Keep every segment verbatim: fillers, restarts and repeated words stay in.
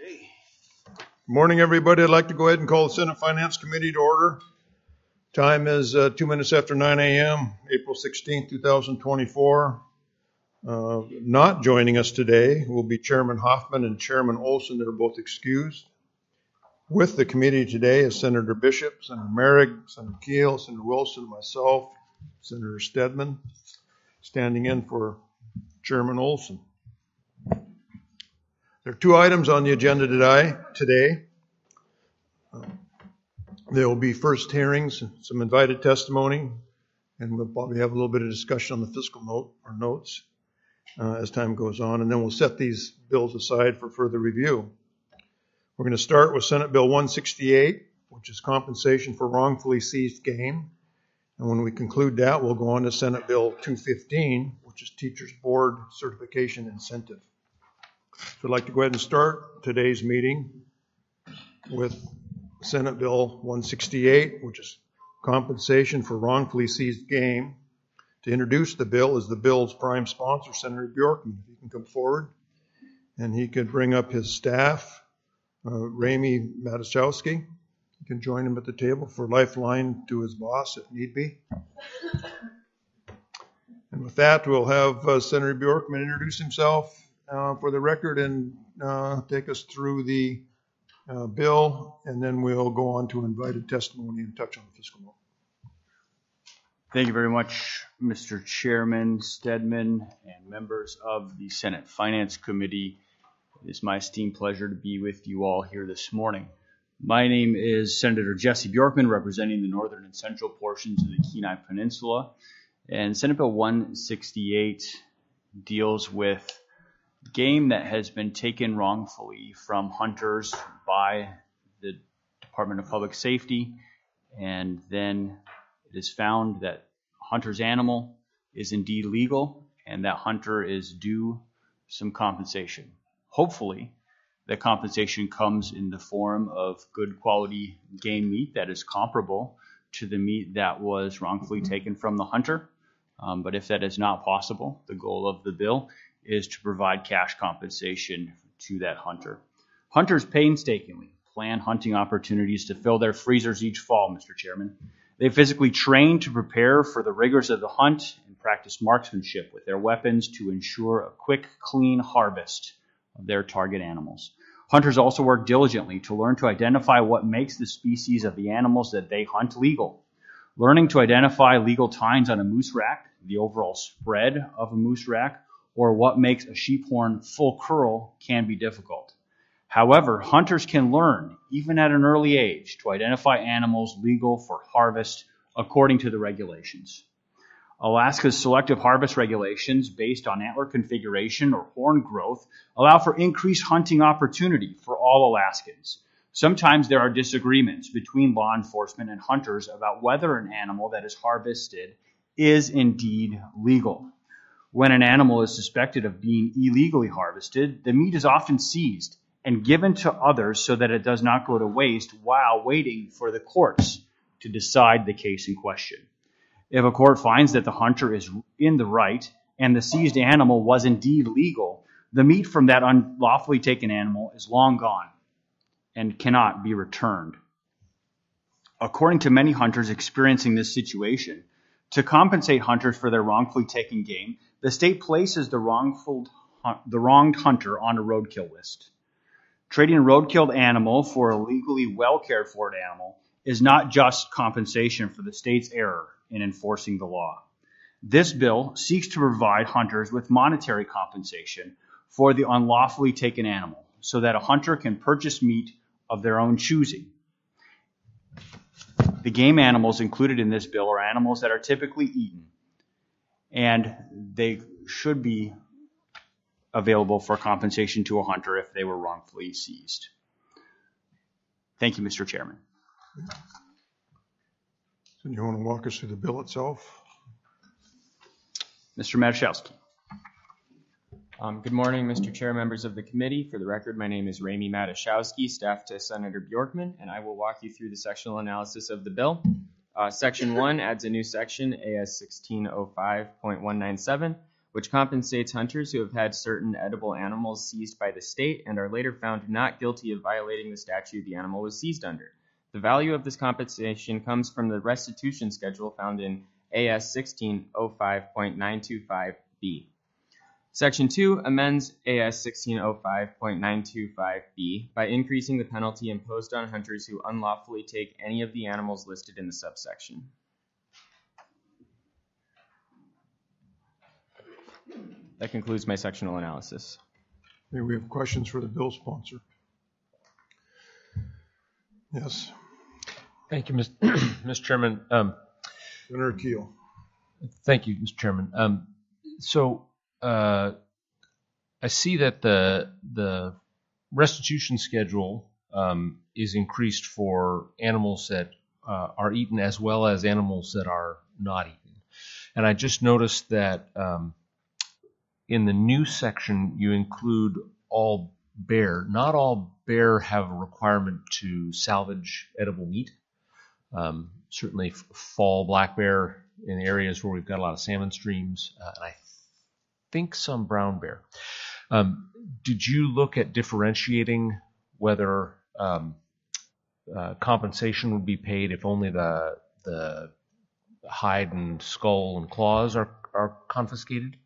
Okay. Good morning, everybody. I'd like to go ahead and call the Senate Finance Committee to order. Time is uh, two minutes after nine a.m., April sixteenth, twenty twenty-four. Uh, not joining us today will be Chairman Hoffman and Chairman Olson. They're both excused. With the committee today is Senator Bishop, Senator Merrick, Senator Keel, Senator Wilson, myself, Senator Stedman, standing in for Chairman Olson. There are two items on the agenda today. today. Uh, there will be first hearings, some invited testimony, and we'll probably have a little bit of discussion on the fiscal note or notes uh, as time goes on, and then we'll set these bills aside for further review. We're going to start with Senate Bill one sixty-eight, which is compensation for wrongfully seized game. And when we conclude that, we'll go on to Senate Bill two fifteen, which is Teachers Board Certification Incentive. So I'd like to go ahead and start today's meeting with Senate Bill one sixty-eight, which is compensation for wrongfully seized game. To introduce the bill is the bill's prime sponsor, Senator Bjorkman. He can come forward, and he could bring up his staff, uh, Ramy Mataszewski. You can join him at the table for lifeline to his boss if need be. And with that, we'll have uh, Senator Bjorkman introduce himself Uh, for the record and uh, take us through the uh, bill, and then we'll go on to invited testimony and touch on the fiscal note. Thank you very much, Mister Chairman Stedman and members of the Senate Finance Committee. It is my esteemed pleasure to be with you all here this morning. My name is Senator Jesse Bjorkman, representing the northern and central portions of the Kenai Peninsula. And Senate Bill one sixty-eight deals with game that has been taken wrongfully from hunters by the Department of Public Safety, and then it is found that hunter's animal is indeed legal and that hunter is due some compensation. Hopefully, the compensation comes in the form of good quality game meat that is comparable to the meat that was wrongfully taken from the hunter. Um, but if that is not possible, the goal of the bill is to provide cash compensation to that hunter. Hunters painstakingly plan hunting opportunities to fill their freezers each fall, Mister Chairman. They physically train to prepare for the rigors of the hunt and practice marksmanship with their weapons to ensure a quick, clean harvest of their target animals. Hunters also work diligently to learn to identify what makes the species of the animals that they hunt legal. Learning to identify legal tines on a moose rack, the overall spread of a moose rack, or what makes a sheep horn full curl can be difficult. However, hunters can learn, even at an early age, to identify animals legal for harvest according to the regulations. Alaska's selective harvest regulations, based on antler configuration or horn growth, allow for increased hunting opportunity for all Alaskans. Sometimes there are disagreements between law enforcement and hunters about whether an animal that is harvested is indeed legal. When an animal is suspected of being illegally harvested, the meat is often seized and given to others so that it does not go to waste while waiting for the courts to decide the case in question. If a court finds that the hunter is in the right and the seized animal was indeed legal, the meat from that unlawfully taken animal is long gone and cannot be returned. According to many hunters experiencing this situation, to compensate hunters for their wrongfully taken game, the state places the wrongful, the wronged hunter on a roadkill list. Trading a roadkilled animal for a legally well-cared-for animal is not just compensation for the state's error in enforcing the law. This bill seeks to provide hunters with monetary compensation for the unlawfully taken animal so that a hunter can purchase meat of their own choosing. The game animals included in this bill are animals that are typically eaten, and they should be available for compensation to a hunter if they were wrongfully seized. Thank you, Mister Chairman. So you want to walk us through the bill itself? Mister Mataszewski. Um, good morning, Mister Chair, members of the committee. For the record, my name is Ramy Mataszewski, staff to Senator Bjorkman, and I will walk you through the sectional analysis of the bill. Uh, section one adds a new section, A S sixteen oh five point one nine seven, which compensates hunters who have had certain edible animals seized by the state and are later found not guilty of violating the statute the animal was seized under. The value of this compensation comes from the restitution schedule found in A S sixteen oh five point nine two five B. Section two amends A S sixteen oh five point nine two five B by increasing the penalty imposed on hunters who unlawfully take any of the animals listed in the subsection. That concludes my sectional analysis. Okay, we have questions for the bill sponsor. Yes, Thank you, Mister Mister Chairman. Um, Senator Keel. Thank you, Mister Chairman. Um, so uh, I see that the the restitution schedule um, is increased for animals that uh, are eaten as well as animals that are not eaten. And I just noticed that um, in the new section you include all bear. Not all bear have a requirement to salvage edible meat. Um, certainly fall black bear in areas where we've got a lot of salmon streams, uh, and I think some brown bear. Um, did you look at differentiating whether um, uh, compensation would be paid if only the the hide and skull and claws are, are confiscated?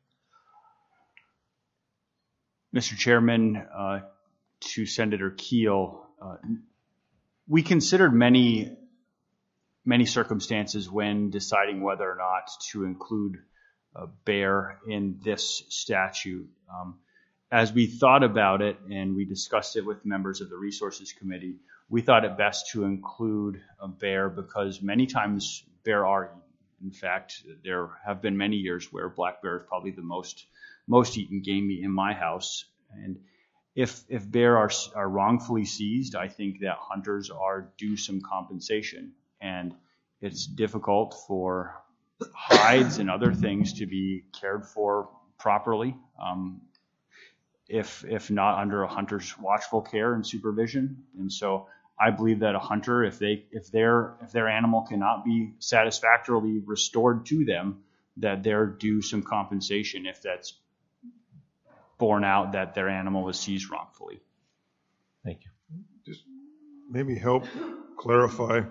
Mister Chairman, uh, to Senator Keel, uh, we considered many many circumstances when deciding whether or not to include a bear in this statute. Um, as we thought about it and we discussed it with members of the Resources Committee, we thought it best to include a bear because many times bear are eaten. In fact, there have been many years where black bear is probably the most most eaten game meat in my house. And if if bear are are wrongfully seized, I think that hunters are due some compensation. And it's difficult for hides and other things to be cared for properly, um, if if not under a hunter's watchful care and supervision. And so I believe that a hunter, if they if their if their animal cannot be satisfactorily restored to them, that they're due some compensation if that's borne out that their animal was seized wrongfully. Thank you. Just maybe help clarify.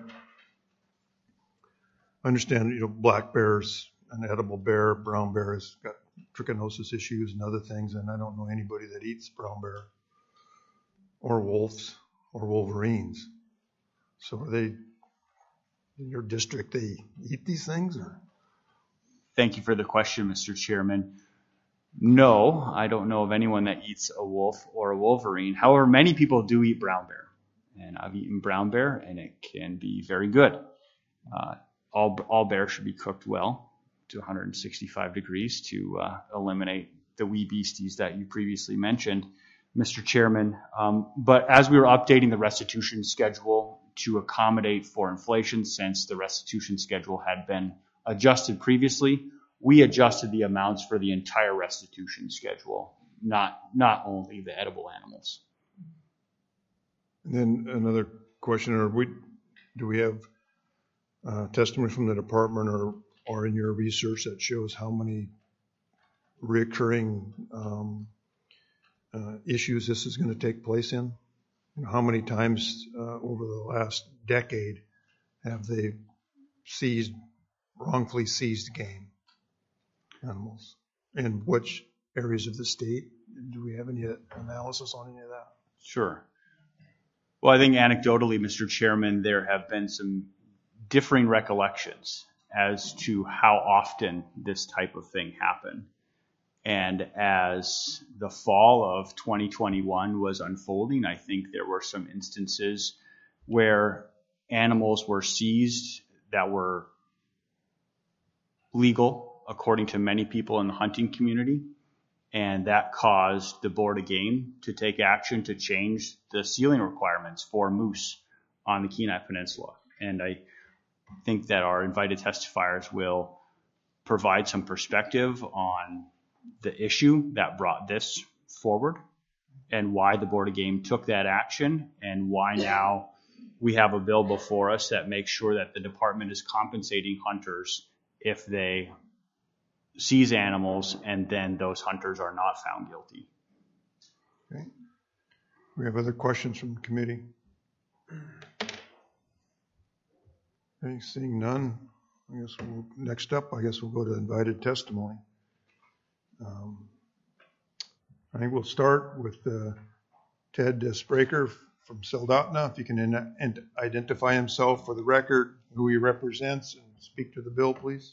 I understand, you know, black bear's an edible bear, brown bear has got trichinosis issues and other things, and I don't know anybody that eats brown bear or wolves or wolverines. So are they, in your district, they eat these things? Or? Thank you for the question, Mister Chairman. No, I don't know of anyone that eats a wolf or a wolverine. However, many people do eat brown bear, and I've eaten brown bear, and it can be very good. Uh, all all bear should be cooked well to one hundred sixty-five degrees to uh, eliminate the wee beasties that you previously mentioned, Mister Chairman. Um, but as we were updating the restitution schedule to accommodate for inflation, since the restitution schedule had been adjusted previously, we adjusted the amounts for the entire restitution schedule, not not only the edible animals. And then another question: Are we do we have uh, testimony from the department or or in your research that shows how many recurring um, uh, issues this is going to take place in? You know, how many times uh, over the last decade have they seized wrongfully seized game? Animals, and which areas of the state? Do we have any analysis on any of that? Sure. Well, I think anecdotally, Mister Chairman, there have been some differing recollections as to how often this type of thing happened. And as the fall of twenty twenty-one was unfolding, I think there were some instances where animals were seized that were legal, according to many people in the hunting community, and that caused the Board of Game to take action to change the sealing requirements for moose on the Kenai Peninsula. And I think that our invited testifiers will provide some perspective on the issue that brought this forward and why the Board of Game took that action and why now we have a bill before us that makes sure that the department is compensating hunters if they seize animals, and then those hunters are not found guilty. Okay. We have other questions from the committee? Okay, seeing none, I guess we'll, next up, I guess we'll go to invited testimony. Um, I think we'll start with uh, Ted Spraker from Soldotna. If you can in, in, identify himself for the record, who he represents, and speak to the bill, please.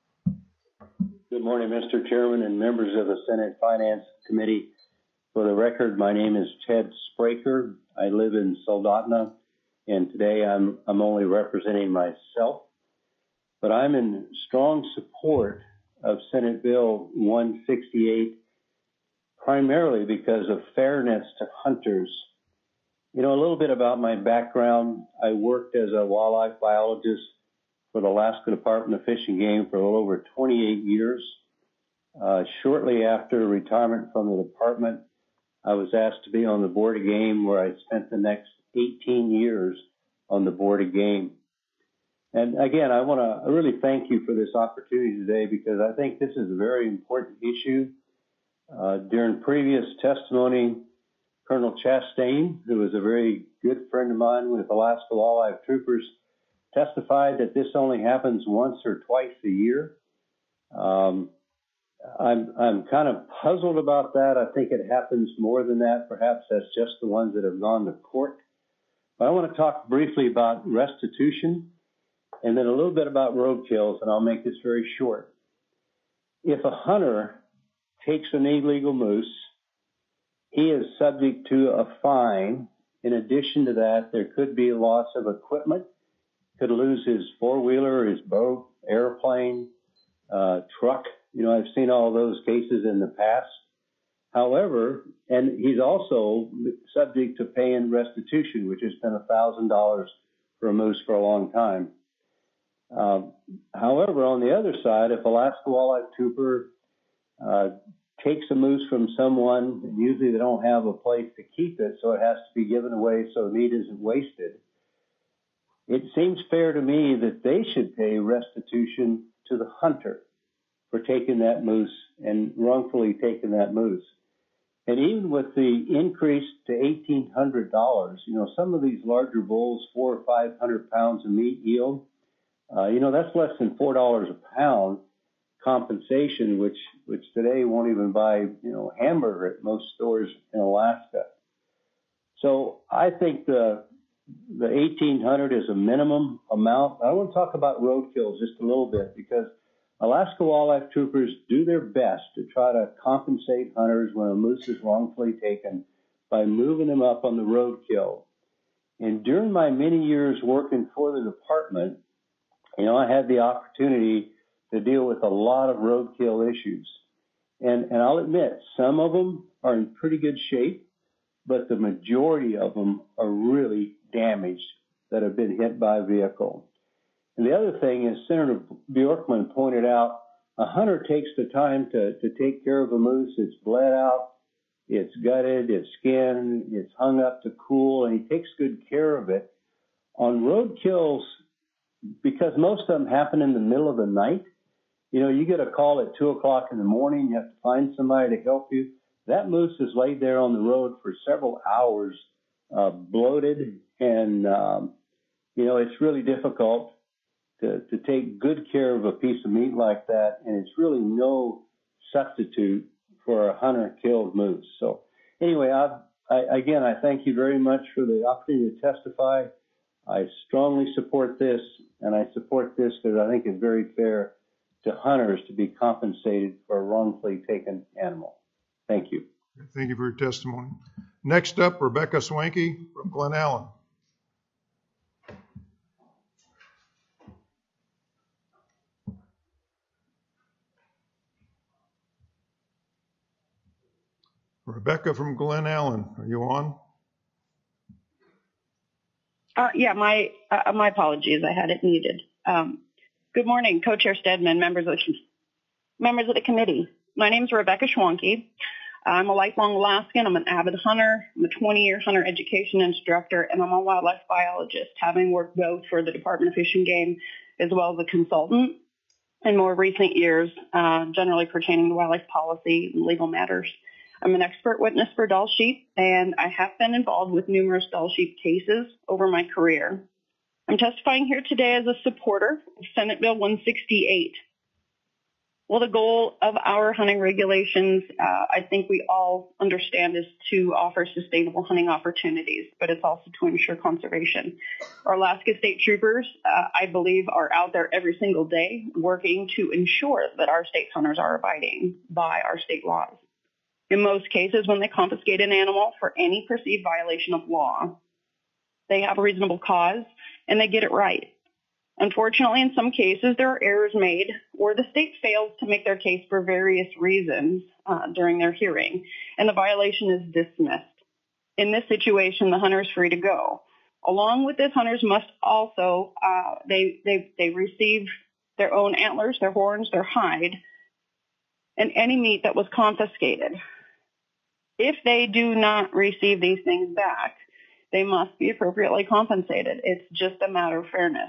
Good morning, Mister Chairman and members of the Senate Finance Committee. For the record, my name is Ted Spraker. I live in Soldotna, and today I'm, I'm only representing myself. But I'm in strong support of Senate Bill one sixty-eight, primarily because of fairness to hunters. You know, a little bit about my background. I worked as a wildlife biologist for the Alaska Department of Fish and Game for a little over twenty-eight years. Uh, shortly after retirement from the department, I was asked to be on the Board of Game, where I spent the next eighteen years on the Board of Game. And again, I want to really thank you for this opportunity today, because I think this is a very important issue. Uh, during previous testimony, Colonel Chastain, who is a very good friend of mine with Alaska Wildlife Troopers, testified that this only happens once or twice a year. Um, I'm, I'm kind of puzzled about that. I think it happens more than that. Perhaps that's just the ones that have gone to court. But I want to talk briefly about restitution and then a little bit about roadkills, and I'll make this very short. If a hunter takes an illegal moose, he is subject to a fine. In addition to that, there could be a loss of equipment. Could lose his four-wheeler, his boat, airplane, uh, truck. You know, I've seen all those cases in the past. However, and he's also subject to paying restitution, which has been one thousand dollars for a moose for a long time. Uh, however, on the other side, if Alaska Wildlife Trooper uh, takes a moose from someone, and usually they don't have a place to keep it, so it has to be given away so meat isn't wasted. It seems fair to me that they should pay restitution to the hunter for taking that moose and wrongfully taking that moose. And even with the increase to eighteen hundred dollars, you know, some of these larger bulls, four or five hundred pounds of meat yield, uh, you know, that's less than four dollars a pound compensation, which which today won't even buy, you know, hamburger at most stores in Alaska. So I think the the eighteen hundred is a minimum amount. I want to talk about roadkill just a little bit, because Alaska Wildlife Troopers do their best to try to compensate hunters when a moose is wrongfully taken by moving them up on the roadkill. And during my many years working for the department, you know, I had the opportunity to deal with a lot of roadkill issues. And, and I'll admit, some of them are in pretty good shape, but the majority of them are really damaged that have been hit by a vehicle. And the other thing is, Senator Bjorkman pointed out, a hunter takes the time to, to take care of a moose. It's bled out, it's gutted, it's skinned, it's hung up to cool, and he takes good care of it. On roadkills, because most of them happen in the middle of the night, you know, you get a call at two o'clock in the morning, you have to find somebody to help you. That moose is laid there on the road for several hours, uh, bloated, and, um, you know, it's really difficult to, to take good care of a piece of meat like that, and it's really no substitute for a hunter-killed moose. So anyway, I, I, again, I thank you very much for the opportunity to testify. I strongly support this, and I support this because I think it's very fair to hunters to be compensated for a wrongfully taken animal. Thank you. Thank you for your testimony. Next up, Rebecca Swanky from Glen Allen. Rebecca from Glen Allen, are you on? Uh, yeah, my uh, my apologies. I had it muted. Um, good morning, Co-Chair Stedman, members of the members of the committee. My name is Rebecca Schwanke. I'm a lifelong Alaskan. I'm an avid hunter. I'm a twenty-year hunter education instructor, and I'm a wildlife biologist, having worked both for the Department of Fish and Game as well as a consultant. in more recent years, uh, generally pertaining to wildlife policy and legal matters. I'm an expert witness for Dall sheep, and I have been involved with numerous Dall sheep cases over my career. I'm testifying here today as a supporter of Senate Bill one sixty-eight. Well, the goal of our hunting regulations, uh, I think we all understand, is to offer sustainable hunting opportunities, but it's also to ensure conservation. Our Alaska State Troopers, uh, I believe, are out there every single day working to ensure that our state hunters are abiding by our state laws. In most cases, when they confiscate an animal for any perceived violation of law, they have a reasonable cause and they get it right. Unfortunately, in some cases, there are errors made or the state fails to make their case for various reasons uh, during their hearing, and the violation is dismissed. In this situation, the hunter is free to go. Along with this, hunters must also, uh, they, they, they receive their own antlers, their horns, their hide, and any meat that was confiscated. If they do not receive these things back, they must be appropriately compensated. It's just a matter of fairness.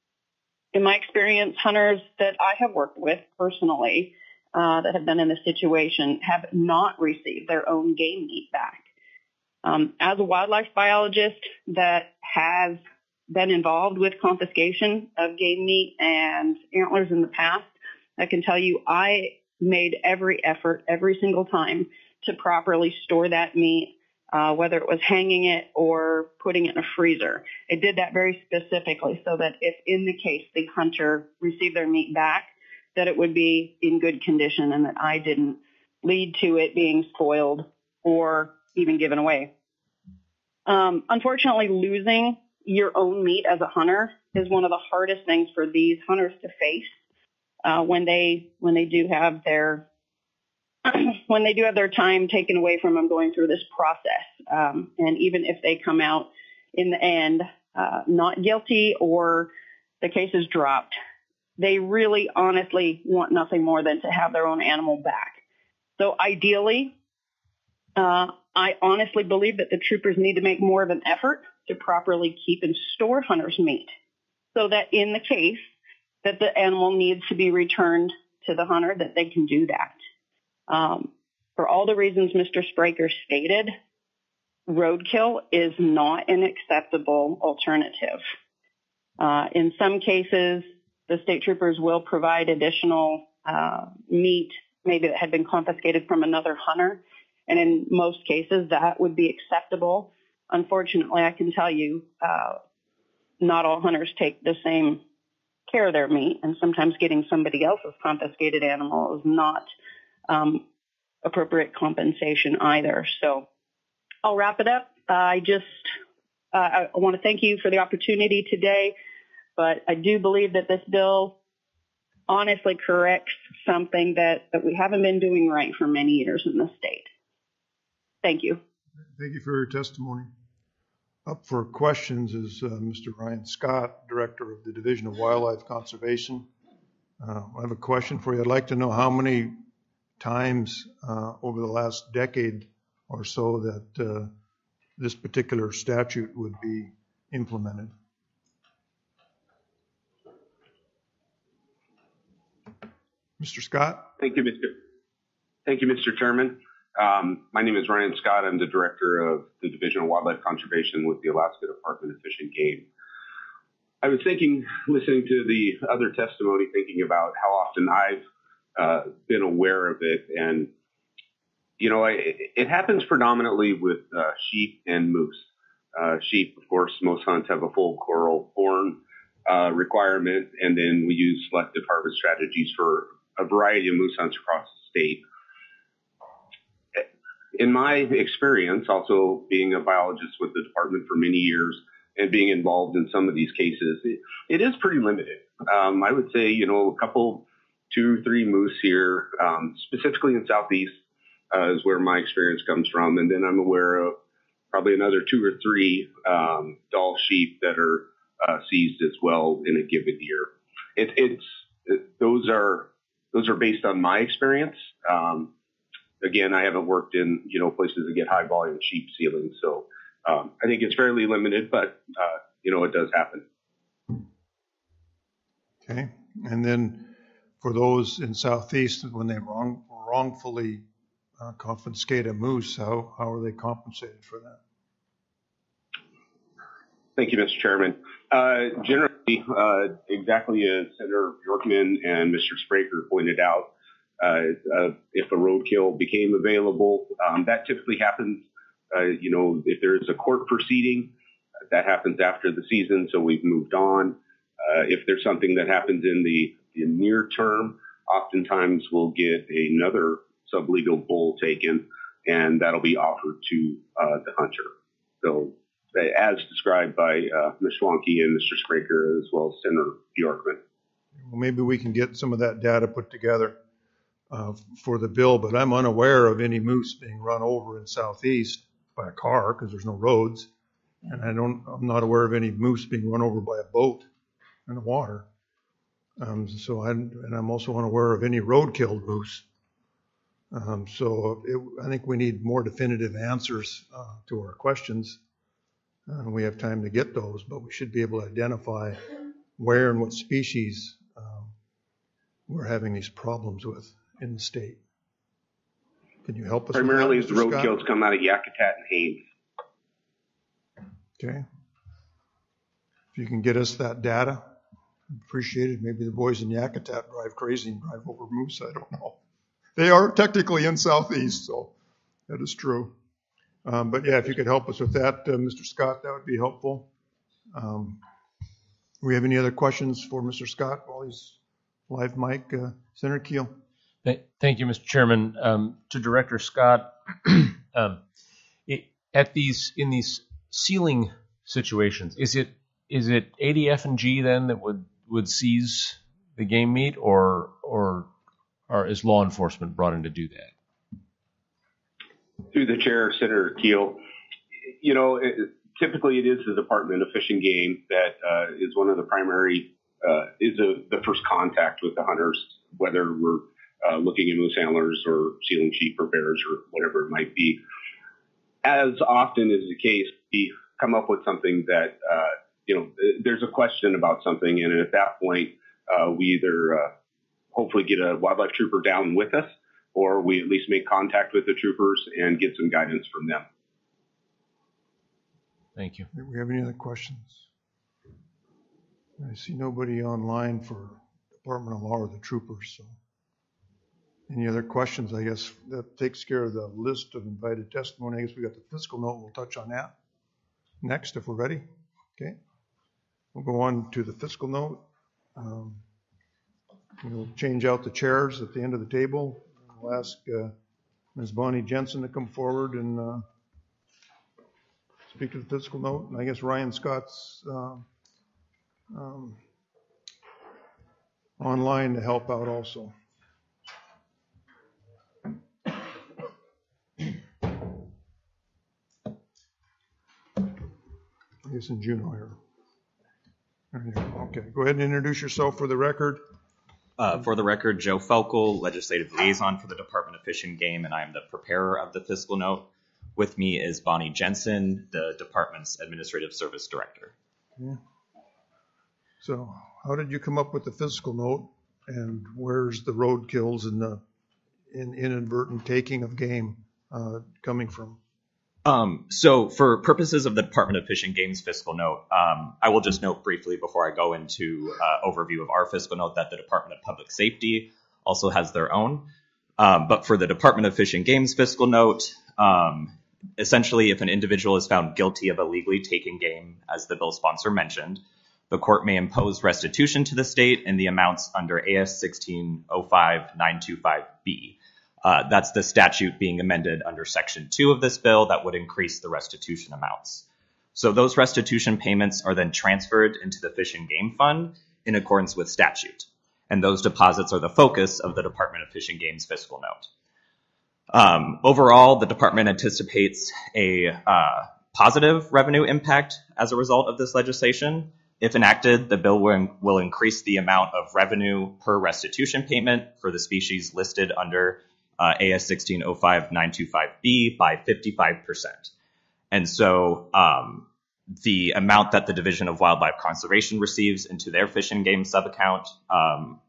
In my experience, hunters that I have worked with personally uh, that have been in this situation have not received their own game meat back. Um, as a wildlife biologist that has been involved with confiscation of game meat and antlers in the past, I can tell you I made every effort every single time to properly store that meat, uh, whether it was hanging it or putting it in a freezer. I did that very specifically so that if in the case the hunter received their meat back, that it would be in good condition and that I didn't lead to it being spoiled or even given away. Um, unfortunately, losing your own meat as a hunter is one of the hardest things for these hunters to face uh, when they when they do have their when they do have their time taken away from them going through this process. Um, and even if they come out in the end uh, not guilty or the case is dropped, they really honestly want nothing more than to have their own animal back. So ideally, uh, I honestly believe that the troopers need to make more of an effort to properly keep and store hunters' meat so that in the case that the animal needs to be returned to the hunter, that they can do that. Um, for all the reasons Mister Spraker stated, roadkill is not an acceptable alternative. Uh, in some cases, the state troopers will provide additional uh, meat, maybe that had been confiscated from another hunter, and in most cases that would be acceptable. Unfortunately, I can tell you, uh, not all hunters take the same care of their meat, and sometimes getting somebody else's confiscated animal is not um, appropriate compensation either. So I'll wrap it up. Uh, I just uh, I want to thank you for the opportunity today, but I do believe that this bill honestly corrects something that, that we haven't been doing right for many years in the state. Thank you. Thank you for your testimony. Up for questions is uh, Mister Ryan Scott, Director of the Division of Wildlife Conservation. Uh, I have a question for you. I'd like to know how many times uh, over the last decade or so that uh, this particular statute would be implemented. Mister Scott? Thank you, Mister Thank you, Mister Chairman. Um, my name is Ryan Scott. I'm the Director of the Division of Wildlife Conservation with the Alaska Department of Fish and Game. I was thinking, listening to the other testimony, thinking about how often I've uh, been aware of it. And, you know, I, it happens predominantly with uh, sheep and moose. Uh, sheep, of course, most hunts have a full coral horn uh, requirement, and then we use selective harvest strategies for a variety of moose hunts across the state. In my experience, also being a biologist with the department for many years and being involved in some of these cases, it, it is pretty limited. Um, I would say, you know, a couple, two, three moose here, um, specifically in Southeast, uh, is where my experience comes from. And then I'm aware of probably another two or three um, Dall sheep that are uh, seized as well in a given year. It, it's it, those are those are based on my experience. Um, Again, I haven't worked in, you know, places that get high volume sheep sealing. So um, I think it's fairly limited, but, uh, you know, it does happen. Okay. And then for those in Southeast, when they wrong, wrongfully uh, confiscate a moose, how, how are they compensated for that? Thank you, Mister Chairman. Uh, generally, uh, exactly as Senator Bjorkman and Mister Spraker pointed out, uh, uh, if a roadkill became available, um, that typically happens, uh, you know, if there is a court proceeding, that happens after the season, so we've moved on. Uh, if there's something that happens in the, the near term, oftentimes we'll get another sublegal bull taken, and that'll be offered to uh, the hunter. So, as described by uh, Miz Schwanke and Mister Spraker, as well as Senator Bjorkman. Well, maybe we can get some of that data put together uh, for the bill, but I'm unaware of any moose being run over in Southeast by a car because there's no roads. And I don't, I'm not aware of any moose being run over by a boat in the water. Um, so I, and I'm also unaware of any road-killed moose. Um, so it, I think we need more definitive answers uh, to our questions. Uh, we have time to get those, but we should be able to identify where and what species um, we're having these problems with in the state. Can you help us? Primarily, with that, the Mister roadkills Scott? come out of Yakutat and Haines. Okay. If you can get us that data, appreciate it. Maybe the boys in Yakutat drive crazy and drive over moose. I don't know. They are technically in Southeast, so that is true. Um, but yeah, if you could help us with that, uh, Mister Scott, that would be helpful. Um, do we have any other questions for Mister Scott while he's live mic? Uh, Senator Keel. Thank you, Mister Chairman. Um, to Director Scott, um, it, at these in these sealing situations, is it is it A D F and G then that would, would seize the game meat, or or or is law enforcement brought in to do that? Through the chair, Senator Keel, you know, it, typically it is the Department of Fish and Game that uh, is one of the primary, uh, is a, the first contact with the hunters, whether we're uh, looking at moose antlers or sealing sheep or bears or whatever it might be. As often is the case, we come up with something that, uh, you know, there's a question about something, and at that point, uh, we either uh, hopefully get a wildlife trooper down with us, or we at least make contact with the troopers and get some guidance from them. Thank you. Do we have any other questions? I see nobody online for Department of Law or the troopers. So, any other questions? I guess that takes care of the list of invited testimony. I guess we got the fiscal note. We'll touch on that next if we're ready. Okay. We'll go on to the fiscal note. Um, we'll change out the chairs at the end of the table. We'll ask uh, Miz Bonnie Jensen to come forward and uh, speak to the fiscal note. And I guess Ryan Scott's uh, um, online to help out also. I guess in Juneau here. Okay, go ahead and introduce yourself for the record. Uh, for the record, Joe Felkel, Legislative Liaison for the Department of Fish and Game, and I am the preparer of the fiscal note. With me is Bonnie Jensen, the department's Administrative Service Director. Okay. So how did you come up with the fiscal note, and where's the road kills and the in, inadvertent taking of game uh, coming from? Um, so for purposes of the Department of Fish and Game's fiscal note, um, I will just note briefly before I go into uh, overview of our fiscal note that the Department of Public Safety also has their own. Um, but for the Department of Fish and Game's fiscal note, um, essentially if an individual is found guilty of illegally taking game, as the bill sponsor mentioned, the court may impose restitution to the state in the amounts under A S sixteen oh five nine twenty-five B. Uh, that's the statute being amended under Section two of this bill that would increase the restitution amounts. So those restitution payments are then transferred into the Fish and Game Fund in accordance with statute. And those deposits are the focus of the Department of Fish and Game's fiscal note. Um, overall, the department anticipates a uh, positive revenue impact as a result of this legislation. If enacted, the bill will, will increase the amount of revenue per restitution payment for the species listed under Uh, A S sixteen oh five nine twenty-five B by fifty-five percent. And so um, the amount that the Division of Wildlife Conservation receives into their Fish and Game subaccount um,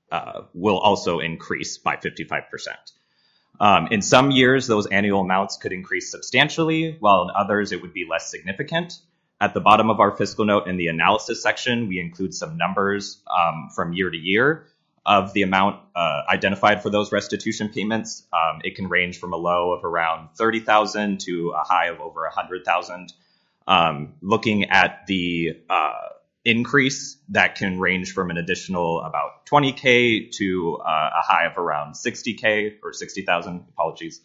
uh, will also increase by fifty-five percent. Um, in some years, those annual amounts could increase substantially, while in others it would be less significant. At the bottom of our fiscal note in the analysis section, we include some numbers um, from year to year of the amount uh, identified for those restitution payments. Um, it can range from a low of around thirty thousand dollars to a high of over one hundred thousand dollars. Um, looking at the uh, increase, that can range from an additional about twenty K to uh, a high of around sixty K or sixty thousand, apologies.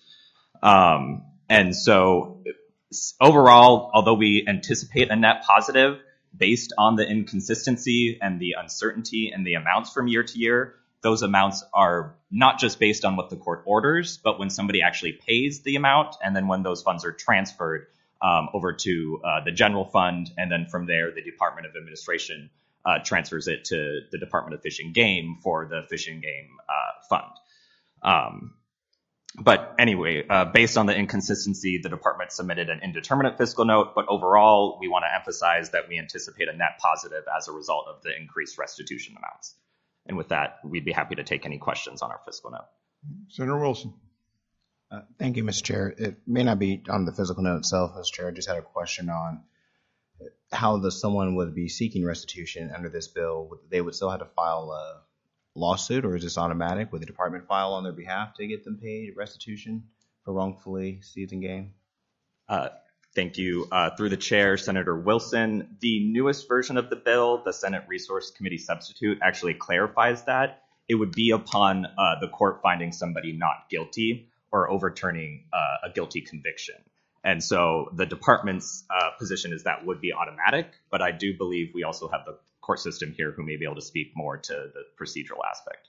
Um, and so overall, although we anticipate a net positive based on the inconsistency and the uncertainty in the amounts from year to year, those amounts are not just based on what the court orders, but when somebody actually pays the amount, and then when those funds are transferred um, over to uh, the general fund, and then from there, the Department of Administration uh, transfers it to the Department of Fish and Game for the Fish and Game uh, fund. Um, But anyway, uh, based on the inconsistency, the department submitted an indeterminate fiscal note. But overall, we want to emphasize that we anticipate a net positive as a result of the increased restitution amounts. And with that, we'd be happy to take any questions on our fiscal note. Senator Wilson. Uh, thank you, Mister Chair. It may not be on the fiscal note itself, Mister Chair. I just had a question on how the someone would be seeking restitution under this bill. They would still have to file a lawsuit, or is this automatic? Would the department file on their behalf to get them paid restitution for wrongfully seizing game? Uh, thank you. Uh, through the chair, Senator Wilson, the newest version of the bill, the Senate Resource Committee substitute, actually clarifies that. It would be upon uh, the court finding somebody not guilty or overturning uh, a guilty conviction. And so the department's uh, position is that would be automatic, but I do believe we also have the court system here who may be able to speak more to the procedural aspect.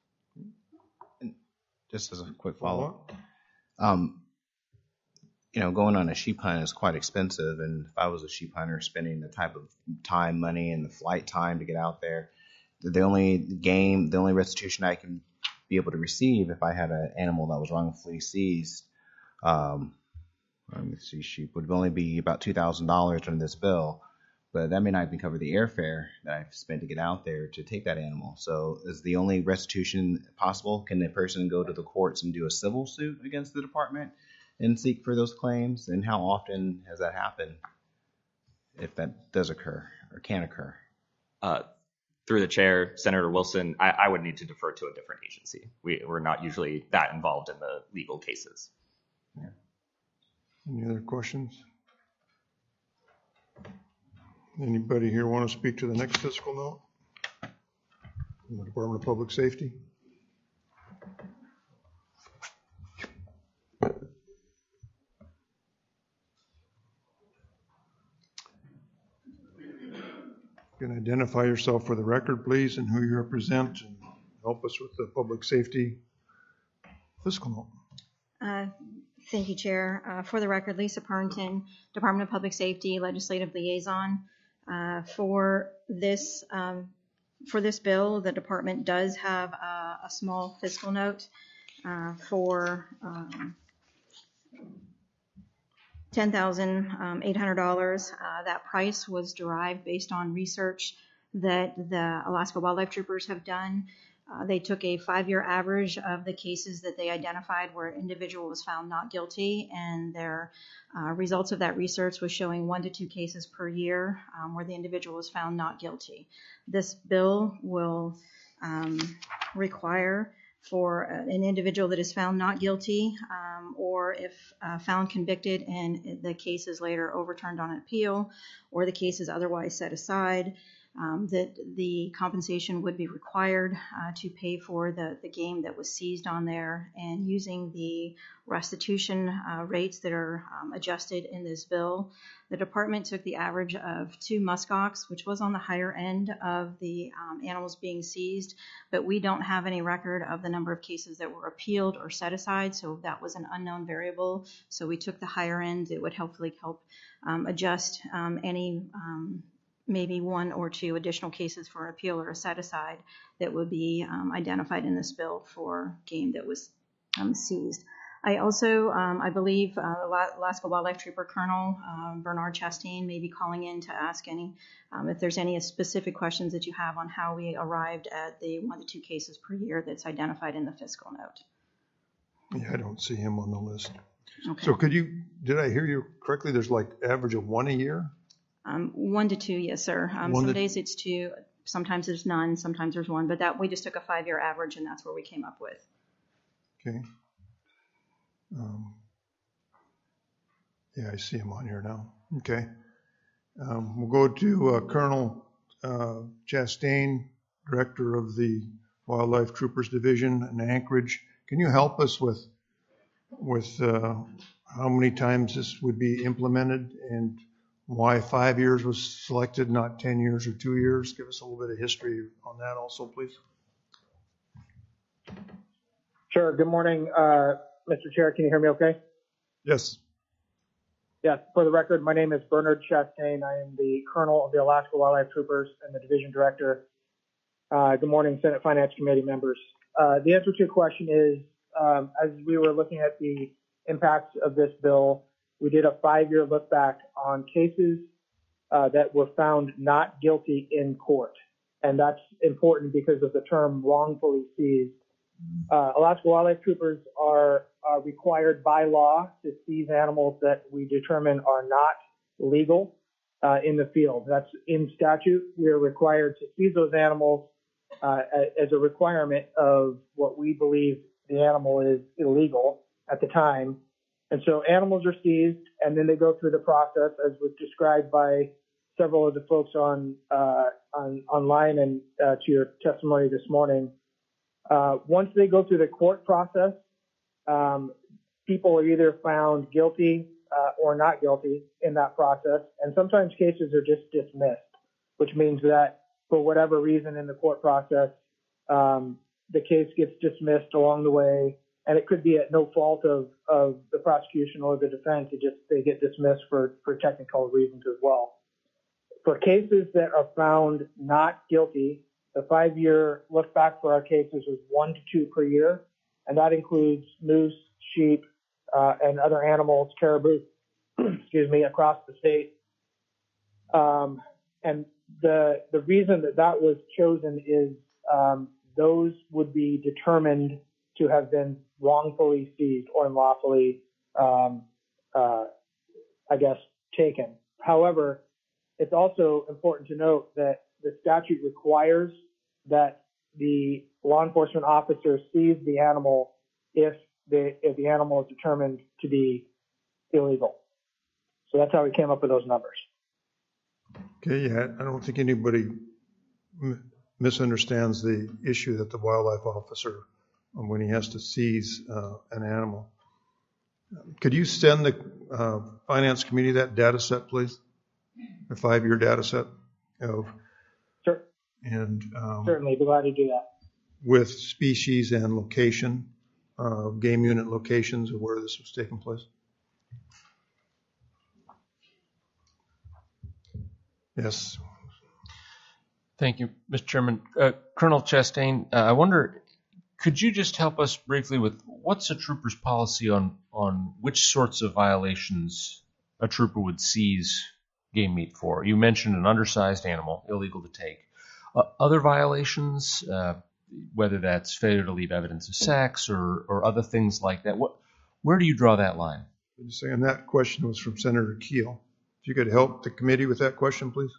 Just as a quick follow-up, um, you know, going on a sheep hunt is quite expensive, and if I was a sheep hunter spending the type of time, money, and the flight time to get out there, the only game, the only restitution I can be able to receive if I had an animal that was wrongfully seized, um, let me see, sheep would only be about two thousand dollars under this bill. But that may not even cover the airfare that I've spent to get out there to take that animal. So is the only restitution possible? Can the person go to the courts and do a civil suit against the department and seek for those claims? And how often has that happened, if that does occur or can occur? Uh, through the chair, Senator Wilson, I, I would need to defer to a different agency. We, we're not usually that involved in the legal cases. Yeah. Any other questions? Anybody here want to speak to the next fiscal note? From the Department of Public Safety? You can identify yourself for the record, please, and who you represent, and help us with the public safety fiscal note. Uh, thank you, Chair. Uh, for the record, Lisa Pernton, Department of Public Safety Legislative Liaison. Uh, for this um, for this bill, the department does have a, a small fiscal note uh, for um, ten thousand eight hundred dollars. Uh, that price was derived based on research that the Alaska Wildlife Troopers have done. Uh, they took a five-year average of the cases that they identified where an individual was found not guilty, and their uh, results of that research was showing one to two cases per year um, where the individual was found not guilty. This bill will um, require for an individual that is found not guilty um, or if uh, found convicted and the case is later overturned on appeal or the case is otherwise set aside, Um, that the compensation would be required uh, to pay for the, the game that was seized on there, and using the restitution uh, rates that are um, adjusted in this bill. The department took the average of two muskox, which was on the higher end of the um, animals being seized, but we don't have any record of the number of cases that were appealed or set aside, so that was an unknown variable. So we took the higher end that would hopefully help um, adjust um, any um, maybe one or two additional cases for an appeal or a set aside that would be um, identified in this bill for game that was um, seized. I also, um, I believe, uh, Alaska Wildlife Trooper Colonel um, Bernard Chastain may be calling in to ask any, um, if there's any specific questions that you have on how we arrived at the one to two cases per year that's identified in the fiscal note. Yeah, I don't see him on the list. Okay. So could you, did I hear you correctly? There's like average of one a year? Um, one to two, yes, sir. Um, One some to- days it's two, sometimes there's none, sometimes there's one, but that we just took a five-year average and that's where we came up with. Okay. Um, yeah, I see him on here now. Okay. Um, we'll go to uh, Colonel uh, Chastain, Director of the Wildlife Troopers Division in Anchorage. Can you help us with with uh, how many times this would be implemented and why five years was selected, not ten years or two years? Give us a little bit of history on that also, please. Sure. Good morning, uh, Mister Chair. Can you hear me okay? Yes. Yes. For the record, my name is Bernard Chastain. I am the Colonel of the Alaska Wildlife Troopers and the Division Director. Uh, good morning, Senate Finance Committee members. Uh, the answer to your question is, um, as we were looking at the impacts of this bill, we did a five-year look back on cases uh, that were found not guilty in court. And that's important because of the term wrongfully seized. Uh, Alaska Wildlife Troopers are, are required by law to seize animals that we determine are not legal uh, in the field. That's in statute. We are required to seize those animals uh, as a requirement of what we believe the animal is illegal at the time. And so animals are seized, and then they go through the process, as was described by several of the folks on, uh, on online and uh, to your testimony this morning. Uh, once they go through the court process, um, people are either found guilty uh, or not guilty in that process, and sometimes cases are just dismissed, which means that for whatever reason in the court process, um, the case gets dismissed along the way, and it could be at no fault of, of the prosecution or the defense. It just they get dismissed for, for technical reasons as well. For cases that are found not guilty, the five-year look back for our cases was one to two per year, and that includes moose, sheep, uh, and other animals, caribou, excuse me, across the state. Um, and the the reason that that was chosen is um, those would be determined to have been wrongfully seized or unlawfully, um, uh, I guess, taken. However, it's also important to note that the statute requires that the law enforcement officer seize the animal if the if the animal is determined to be illegal. So that's how we came up with those numbers. Okay, yeah, I don't think anybody m- misunderstands the issue that the wildlife officer, um, when he has to seize uh, an animal. Could you send the uh, Finance Committee that data set, please? A five-year data set of, Sure. and um, Certainly, be glad to do that. with species and location, uh, game unit locations of where this was taking place. Yes. Thank you, Mister Chairman. Uh, Colonel Chastain, uh, I wonder, could you just help us briefly with what's a trooper's policy on, on which sorts of violations a trooper would seize game meat for? You mentioned an undersized animal, illegal to take. Uh, other violations, uh, whether that's failure to leave evidence of sex or, or other things like that, what, where do you draw that line? And that question was from Senator Keel. If you could help the committee with that question, please.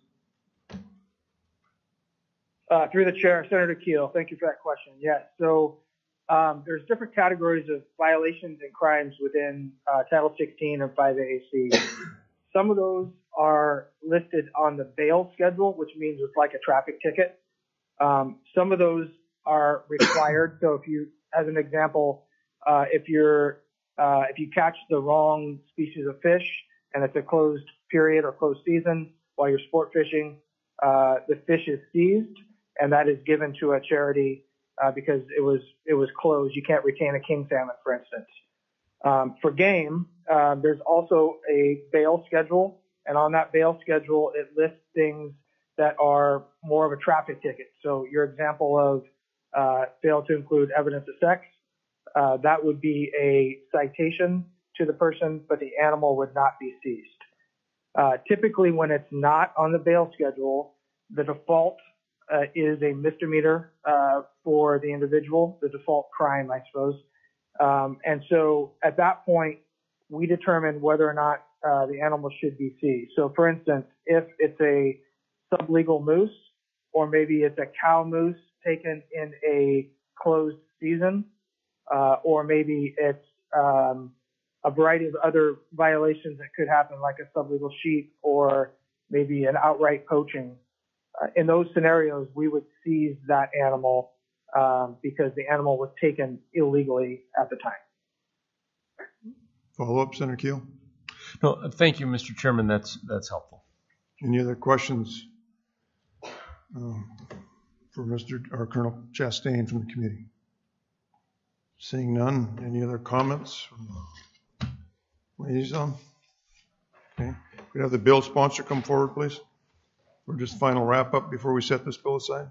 Uh, through the chair, Senator Keel, thank you for that question. Yes, so um, there's different categories of violations and crimes within uh, Title sixteen and five A A C. Some of those are listed on the bail schedule, which means it's like a traffic ticket. Um, some of those are required. So if you, as an example, uh, if you're uh, if you catch the wrong species of fish and it's a closed period or closed season while you're sport fishing, uh, the fish is seized and that is given to a charity uh, because it was it was closed. You can't retain a king salmon, for instance. Um, for game, uh, there's also a bail schedule, and on that bail schedule, it lists things that are more of a traffic ticket. So your example of uh, fail to include evidence of sex, uh, that would be a citation to the person, but the animal would not be seized. Uh, typically, when it's not on the bail schedule, the default uh, is a misdemeanor uh, for the individual, the default crime, I suppose. Um, and so at that point, we determine whether or not uh, the animal should be seized. So, for instance, if it's a sublegal moose, or maybe it's a cow moose taken in a closed season, uh, or maybe it's um, a variety of other violations that could happen, like a sublegal sheep or maybe an outright poaching. Uh, in those scenarios, we would seize that animal um, because the animal was taken illegally at the time. Follow up, Senator Keel? No, thank you, Mister Chairman. That's that's helpful. Any other questions um, for Mister or Colonel Chastain from the committee? Seeing none, any other comments from the liaison? Okay, we have the bill sponsor come forward, please. For just final wrap up before we set this bill aside.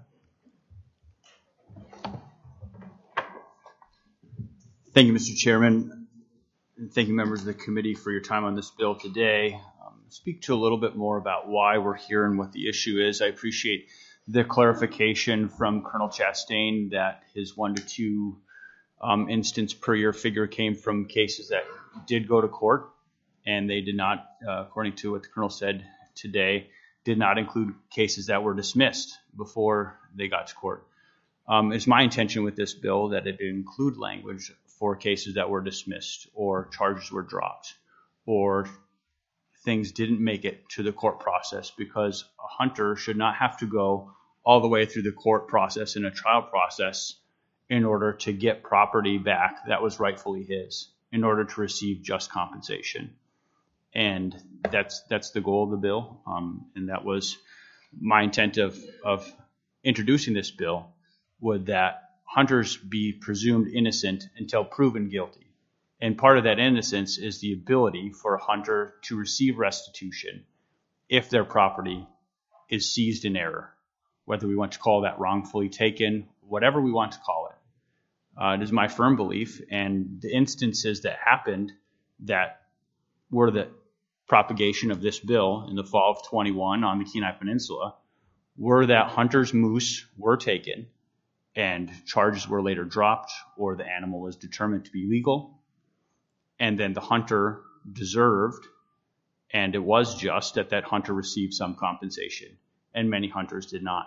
Thank you, Mister Chairman. And thank you, members of the committee, for your time on this bill today. Um, speak to a little bit more about why we're here and what the issue is. I appreciate the clarification from Colonel Chastain that his one to two um, instance per year figure came from cases that did go to court, and they did not, uh, according to what the Colonel said today, did not include cases that were dismissed before they got to court. Um, it's my intention with this bill that it include language for cases that were dismissed or charges were dropped or things didn't make it to the court process, because a hunter should not have to go all the way through the court process and a trial process in order to get property back that was rightfully his, in order to receive just compensation. And that's that's the goal of the bill, um, and that was my intent of, of introducing this bill, would that hunters be presumed innocent until proven guilty. And part of that innocence is the ability for a hunter to receive restitution if their property is seized in error, whether we want to call that wrongfully taken, whatever we want to call it. Uh, it is my firm belief, and the instances that happened that were the propagation of this bill in the fall of twenty-one on the Kenai Peninsula were that hunters' moose were taken and charges were later dropped, or the animal was determined to be legal, and then the hunter deserved, and it was just that that hunter received some compensation, and many hunters did not.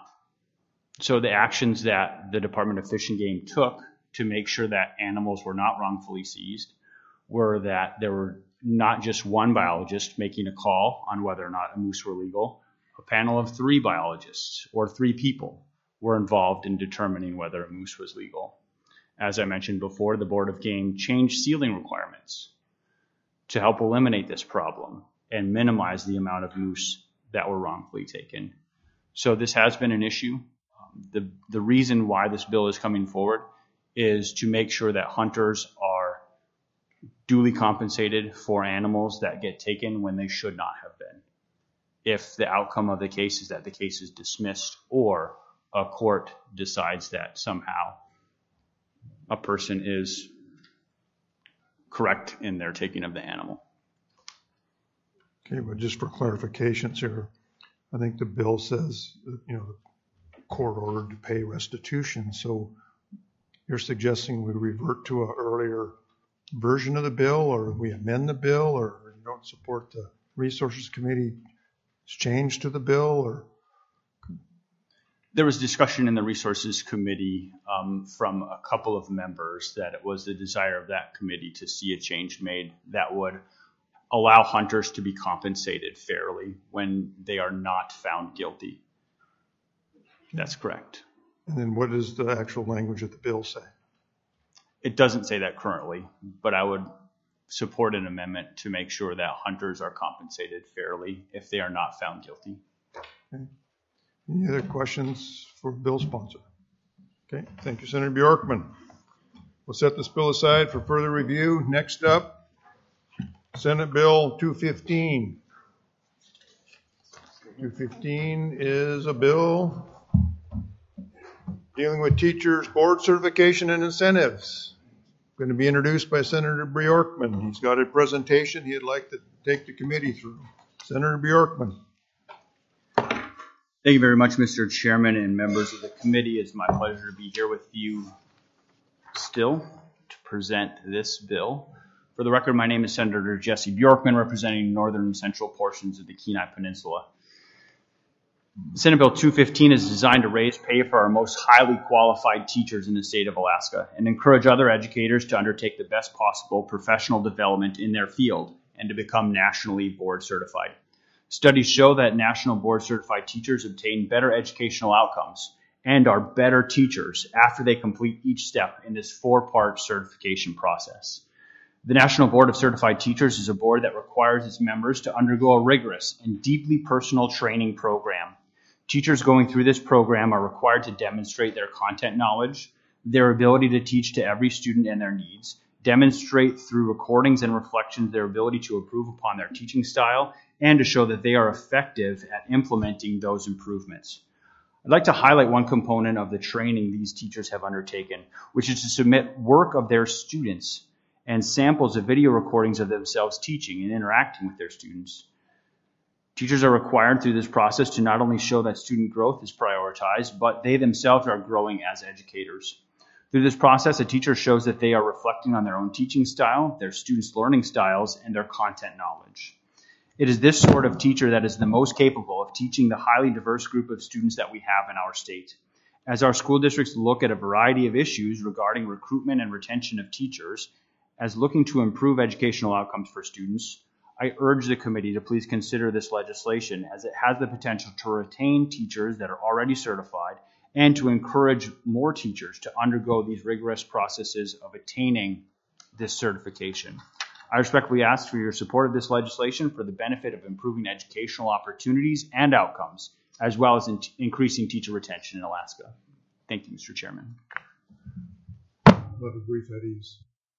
So the actions that the Department of Fish and Game took to make sure that animals were not wrongfully seized were that there were not just one biologist making a call on whether or not a moose were legal. A panel of three biologists or three people were involved in determining whether a moose was legal. As I mentioned before, the Board of Game changed sealing requirements to help eliminate this problem and minimize the amount of moose that were wrongfully taken. So this has been an issue. Um, the, the reason why this bill is coming forward is to make sure that hunters are duly compensated for animals that get taken when they should not have been, if the outcome of the case is that the case is dismissed or a court decides that somehow a person is correct in their taking of the animal. Okay, but just for clarifications here, I think the bill says, you know, the court ordered to pay restitution. So you're suggesting we revert to an earlier version of the bill, or we amend the bill, or you don't support the Resources Committee's change to the bill, or? There was discussion in the Resources Committee um, from a couple of members that it was the desire of that committee to see a change made that would allow hunters to be compensated fairly when they are not found guilty. That's correct. And then what does the actual language of the bill say? It doesn't say that currently, but I would support an amendment to make sure that hunters are compensated fairly if they are not found guilty. Okay. Any other questions for bill sponsor? Okay, thank you, Senator Bjorkman. We'll set this bill aside for further review. Next up, Senate Bill two fifteen. two fifteen is a bill dealing with teachers' board certification and incentives. going to be introduced by Senator Bjorkman. He's got a presentation he'd like to take the committee through. Senator Bjorkman. Thank you very much, Mister Chairman and members of the committee. It's my pleasure to be here with you still to present this bill. For the record, my name is Senator Jesse Bjorkman, representing northern and central portions of the Kenai Peninsula. Senate Bill two fifteen is designed to raise pay for our most highly qualified teachers in the state of Alaska and encourage other educators to undertake the best possible professional development in their field and to become nationally board certified. Studies show that national board certified teachers obtain better educational outcomes and are better teachers after they complete each step in this four-part certification process. The National Board of Certified Teachers is a board that requires its members to undergo a rigorous and deeply personal training program. Teachers going through this program are required to demonstrate their content knowledge, their ability to teach to every student and their needs, demonstrate through recordings and reflections their ability to improve upon their teaching style, and to show that they are effective at implementing those improvements. I'd like to highlight one component of the training these teachers have undertaken, which is to submit work of their students and samples of video recordings of themselves teaching and interacting with their students. Teachers are required through this process to not only show that student growth is prioritized, but they themselves are growing as educators. Through this process, a teacher shows that they are reflecting on their own teaching style, their students' learning styles, and their content knowledge. It is this sort of teacher that is the most capable of teaching the highly diverse group of students that we have in our state. As our school districts look at a variety of issues regarding recruitment and retention of teachers, as looking to improve educational outcomes for students, I urge the committee to please consider this legislation as it has the potential to retain teachers that are already certified and to encourage more teachers to undergo these rigorous processes of attaining this certification. I respectfully ask for your support of this legislation for the benefit of improving educational opportunities and outcomes, as well as in increasing teacher retention in Alaska. Thank you, Mister Chairman. Love a brief at ease.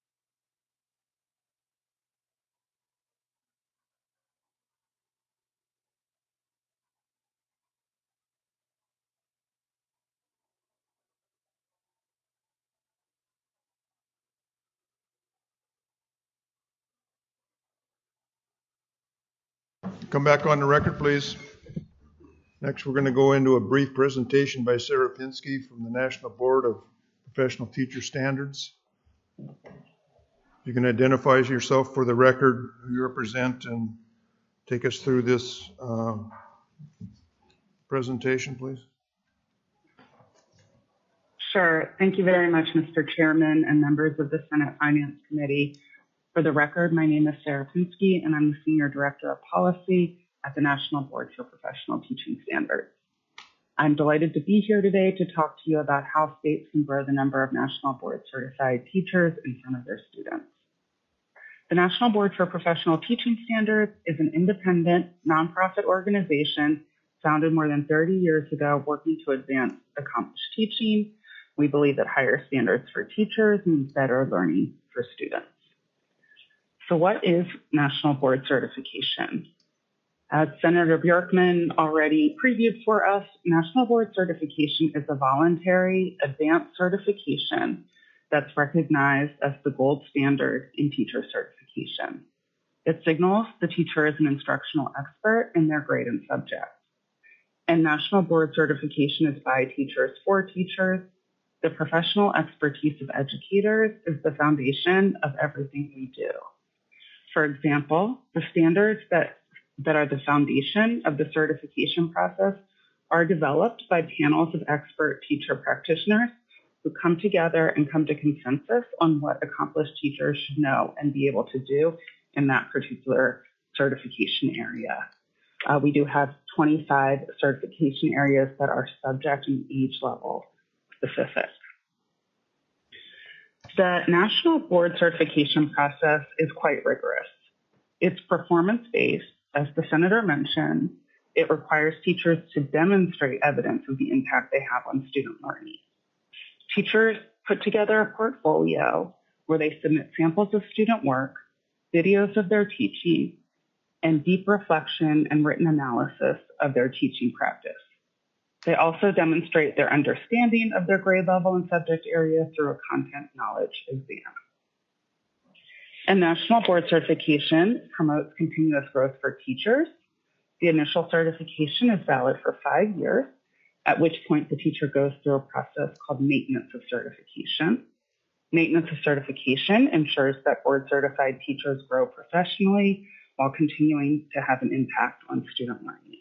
Come back on the record, please. Next, we're going to go into a brief presentation by Sarah Pinsky from the National Board of Professional Teacher Standards. You can identify yourself for the record, who you represent, and take us through this uh, presentation, please. Sure. Thank you very much, Mister Chairman and members of the Senate Finance Committee. For the record, my name is Sarah Pinsky, and I'm the Senior Director of Policy at the National Board for Professional Teaching Standards. I'm delighted to be here today to talk to you about how states can grow the number of National Board certified teachers in front of their students. The National Board for Professional Teaching Standards is an independent, nonprofit organization founded more than thirty years ago working to advance accomplished teaching. We believe that higher standards for teachers means better learning for students. So what is National Board Certification? As Senator Bjorkman already previewed for us, National Board Certification is a voluntary advanced certification that's recognized as the gold standard in teacher certification. It signals the teacher is an instructional expert in their grade and subject. And National Board Certification is by teachers for teachers. The professional expertise of educators is the foundation of everything we do. For example, the standards that, that are the foundation of the certification process are developed by panels of expert teacher practitioners who come together and come to consensus on what accomplished teachers should know and be able to do in that particular certification area. Uh, we do have twenty-five certification areas that are subject and age level specific. The National Board Certification process is quite rigorous. It's performance-based, as the Senator mentioned. It requires teachers to demonstrate evidence of the impact they have on student learning. Teachers put together a portfolio where they submit samples of student work, videos of their teaching, and deep reflection and written analysis of their teaching practice. They also demonstrate their understanding of their grade level and subject area through a content knowledge exam. And national board certification promotes continuous growth for teachers. The initial certification is valid for five years, at which point the teacher goes through a process called maintenance of certification. Maintenance of certification ensures that board certified teachers grow professionally while continuing to have an impact on student learning.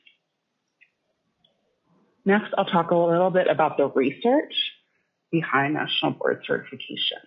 Next, I'll talk a little bit about the research behind national board certification.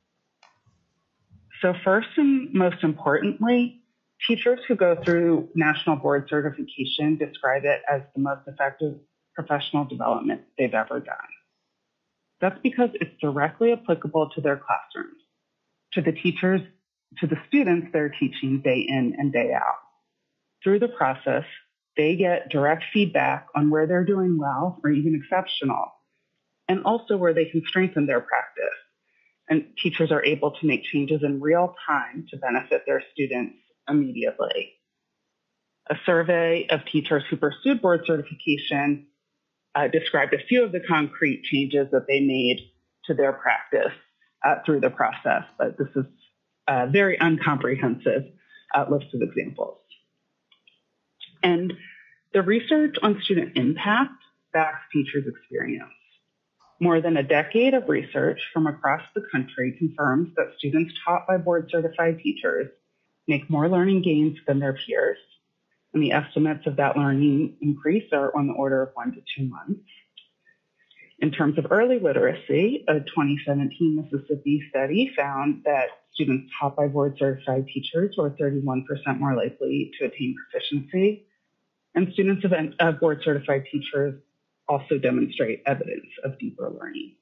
So first and most importantly, teachers who go through national board certification describe it as the most effective professional development they've ever done. That's because it's directly applicable to their classrooms, to the teachers, to the students they're teaching day in and day out. Through the process, they get direct feedback on where they're doing well or even exceptional, and also where they can strengthen their practice. And teachers are able to make changes in real time to benefit their students immediately. A survey of teachers who pursued board certification uh, described a few of the concrete changes that they made to their practice uh, through the process, but this is a very uncomprehensive uh, list of examples. And the research on student impact backs teachers' experience. More than a decade of research from across the country confirms that students taught by board-certified teachers make more learning gains than their peers, and the estimates of that learning increase are on the order of one to two months. In terms of early literacy, a twenty seventeen Mississippi study found that students taught by board-certified teachers were thirty-one percent more likely to attain proficiency, and students of, of board-certified teachers also demonstrate evidence of deeper learning.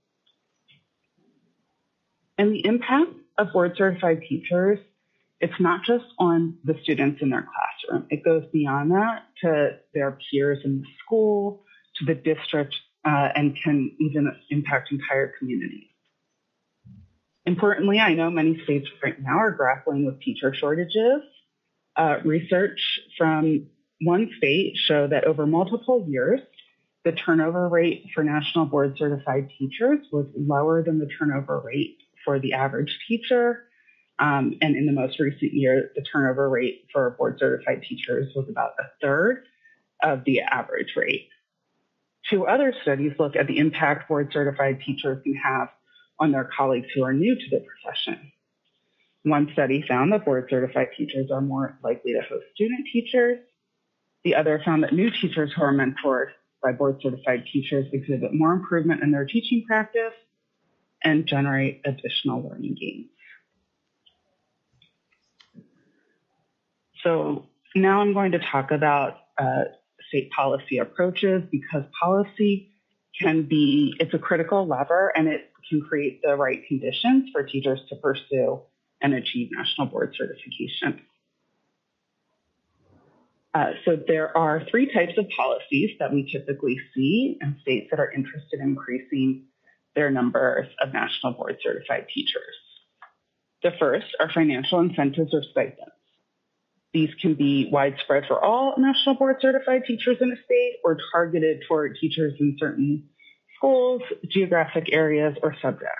And the impact of board-certified teachers, it's not just on the students in their classroom. It goes beyond that to their peers in the school, to the district, uh, and can even impact entire communities. Importantly, I know many states right now are grappling with teacher shortages. Uh, research from one state show that over multiple years, the turnover rate for national board certified teachers was lower than the turnover rate for the average teacher. Um, and in the most recent year, the turnover rate for board certified teachers was about a third of the average rate. Two other studies look at the impact board certified teachers can have on their colleagues who are new to the profession. One study found that board certified teachers are more likely to host student teachers. The other found that new teachers who are mentored by board-certified teachers exhibit more improvement in their teaching practice and generate additional learning gains. So now I'm going to talk about uh, state policy approaches, because policy can be, it's a critical lever, and it can create the right conditions for teachers to pursue and achieve national board certification. Uh, so there are three types of policies that we typically see in states that are interested in increasing their numbers of national board certified teachers. The first are financial incentives or stipends. These can be widespread for all national board certified teachers in a state or targeted toward teachers in certain schools, geographic areas, or subjects.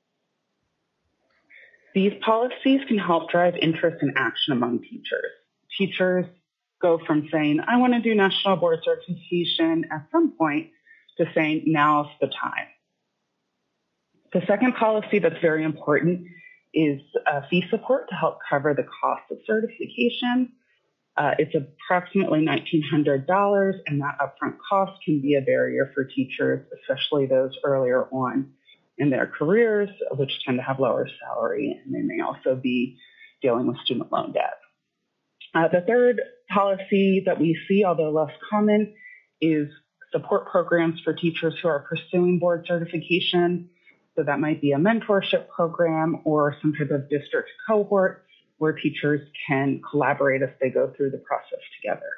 These policies can help drive interest and action among teachers. Teachers go from saying, I want to do national board certification at some point, to saying, now's the time. The second policy that's very important is uh, fee support to help cover the cost of certification. Uh, it's approximately nineteen hundred dollars, and that upfront cost can be a barrier for teachers, especially those earlier on in their careers, which tend to have lower salary, and they may also be dealing with student loan debt. Uh, the third policy that we see, although less common, is support programs for teachers who are pursuing board certification. So that might be a mentorship program or some type of district cohort where teachers can collaborate as they go through the process together.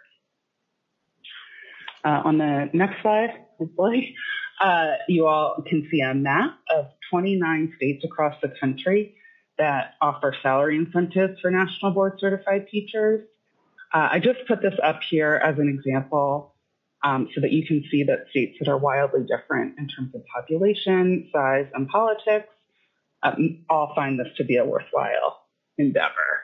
Uh, on the next slide, hopefully, uh, you all can see a map of twenty-nine states across the country that offer salary incentives for national board certified teachers. Uh, I just put this up here as an example um, so that you can see that states that are wildly different in terms of population, size, and politics um, all find this to be a worthwhile endeavor.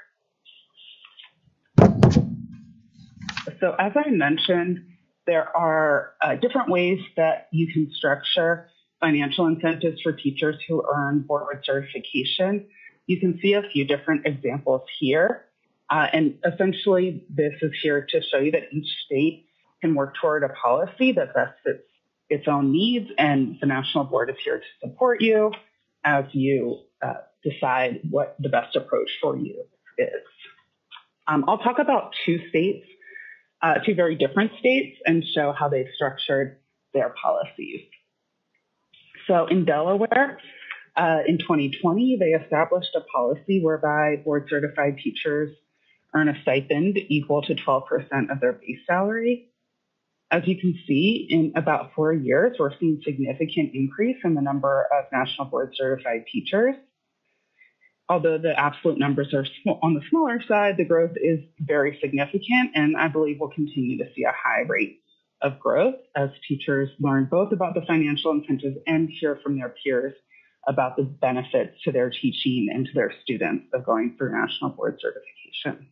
So as I mentioned, there are uh, different ways that you can structure financial incentives for teachers who earn board certification. You can see a few different examples here. Uh, and essentially, this is here to show you that each state can work toward a policy that best fits its own needs, and the National Board is here to support you as you uh, decide what the best approach for you is. Um, I'll talk about two states, uh, two very different states, and show how they've structured their policies. So in Delaware, uh, in twenty twenty, they established a policy whereby board certified teachers earn a stipend equal to twelve percent of their base salary. As you can see, in about four years, we're seeing significant increase in the number of National Board Certified teachers. Although the absolute numbers are sm- on the smaller side, the growth is very significant, and I believe we'll continue to see a high rate of growth as teachers learn both about the financial incentives and hear from their peers about the benefits to their teaching and to their students of going through National Board Certification.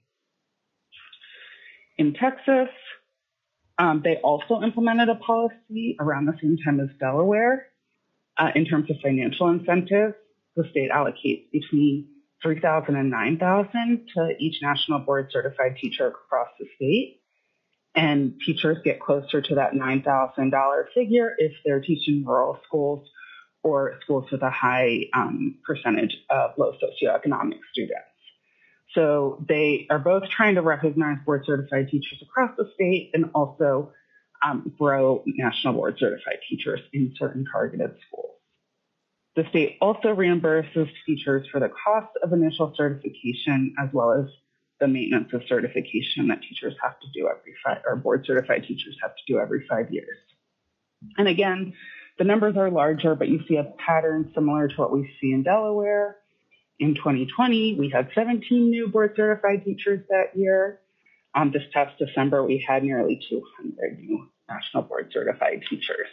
In Texas, Um, they also implemented a policy around the same time as Delaware. Uh, in terms of financial incentives, the state allocates between three thousand dollars and nine thousand dollars to each National Board Certified teacher across the state. And teachers get closer to that nine thousand dollars figure if they're teaching rural schools or schools with a high um, percentage of low socioeconomic students. So they are both trying to recognize board certified teachers across the state and also um, grow National Board Certified teachers in certain targeted schools. The state also reimburses teachers for the cost of initial certification as well as the maintenance of certification that teachers have to do every five, or board certified teachers have to do every five years. And again, the numbers are larger, but you see a pattern similar to what we see in Delaware. In twenty twenty, we had seventeen new board certified teachers that year. Um, this past December, we had nearly two hundred new National Board Certified teachers.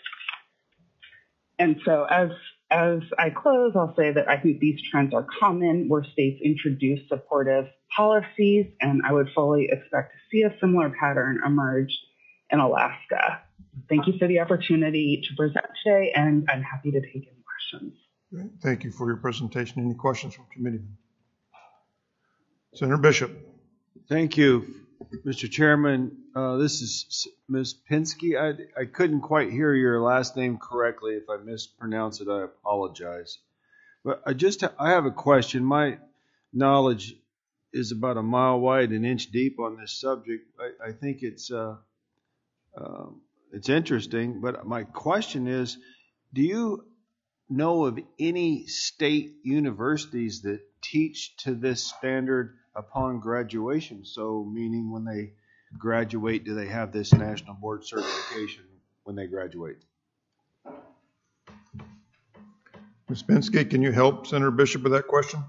And so as, as I close, I'll say that I think these trends are common where states introduce supportive policies, and I would fully expect to see a similar pattern emerge in Alaska. Thank you for the opportunity to present today, and I'm happy to take any questions. Thank you for your presentation. Any questions from committeemen? Senator Bishop. Thank you, Mister Chairman. Uh, this is Miz Pinsky. I, I couldn't quite hear your last name correctly. If I mispronounce it, I apologize. But I just ha- I have a question. My knowledge is about a mile wide, an inch deep on this subject. I, I think it's uh, uh, it's interesting. But my question is, do you know of any state universities that teach to this standard upon graduation? So meaning when they graduate, do they have this National Board Certification when they graduate? Miz Pinsky, can you help Senator Bishop with that question?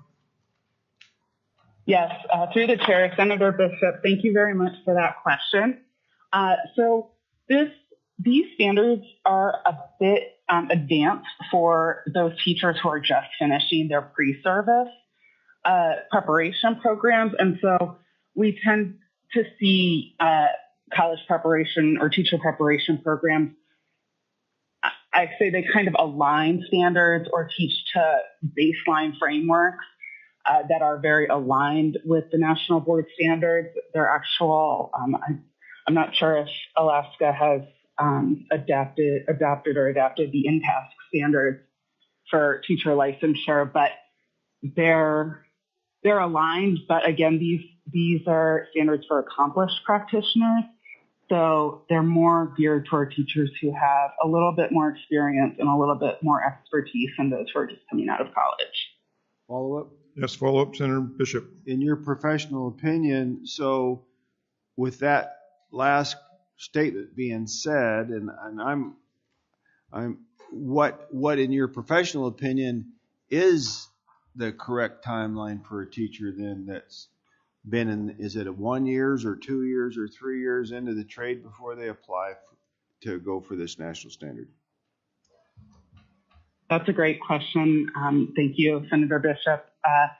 Yes, uh, through the chair, Senator Bishop, thank you very much for that question. Uh, so this these standards are a bit um, advanced for those teachers who are just finishing their pre-service uh, preparation programs. And so we tend to see uh, college preparation or teacher preparation programs, I say they kind of align standards or teach to baseline frameworks uh, that are very aligned with the National Board standards. They're actual, um, I, I'm not sure if Alaska has um, adapted, adopted or adapted the N T A S C standards for teacher licensure, but they're they're aligned. But again, these these are standards for accomplished practitioners. So they're more geared toward teachers who have a little bit more experience and a little bit more expertise than those who are just coming out of college. Follow up? Yes, follow up, Senator Bishop. In your professional opinion, so with that last statement being said, and, and I'm, I'm, what, what in your professional opinion is the correct timeline for a teacher then that's been in, is it a one years or two years or three years into the trade before they apply for, to go for this national standard? That's a great question. Um, thank you, Senator Bishop. Uh,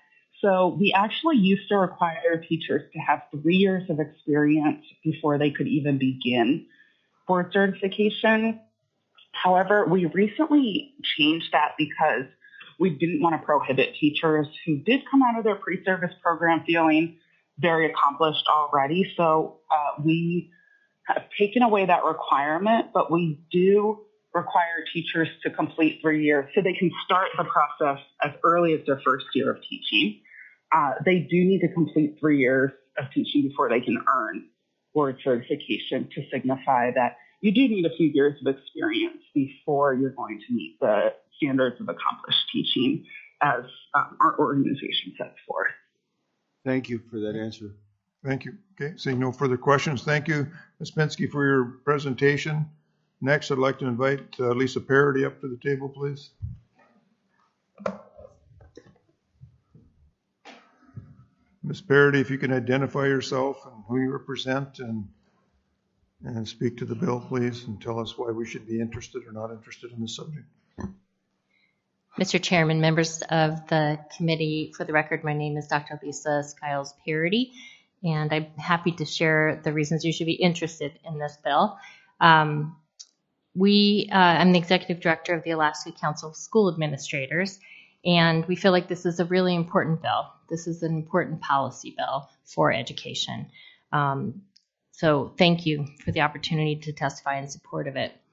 So we actually used to require teachers to have three years of experience before they could even begin board certification. However, we recently changed that because we didn't want to prohibit teachers who did come out of their pre-service program feeling very accomplished already. So uh, we have taken away that requirement, but we do require teachers to complete three years so they can start the process as early as their first year of teaching. Uh, they do need to complete three years of teaching before they can earn board certification to signify that you do need a few years of experience before you're going to meet the standards of accomplished teaching as um, our organization sets forth. Thank you for that answer. Thank you. Okay, seeing no further questions, thank you, Miz Pinsky, for your presentation. Next, I'd like to invite uh, Lisa Parody up to the table, please. Miz Parody, if you can identify yourself and who you represent and and speak to the bill, please, and tell us why we should be interested or not interested in this subject. Mister Chairman, members of the committee, for the record, my name is Doctor Lisa Skiles Parody, and I'm happy to share the reasons you should be interested in this bill. Um, we, uh, I'm the executive director of the Alaska Council of School Administrators, and we feel like this is a really important bill. This is an important policy bill for education. Um, so thank you for the opportunity to testify in support of it.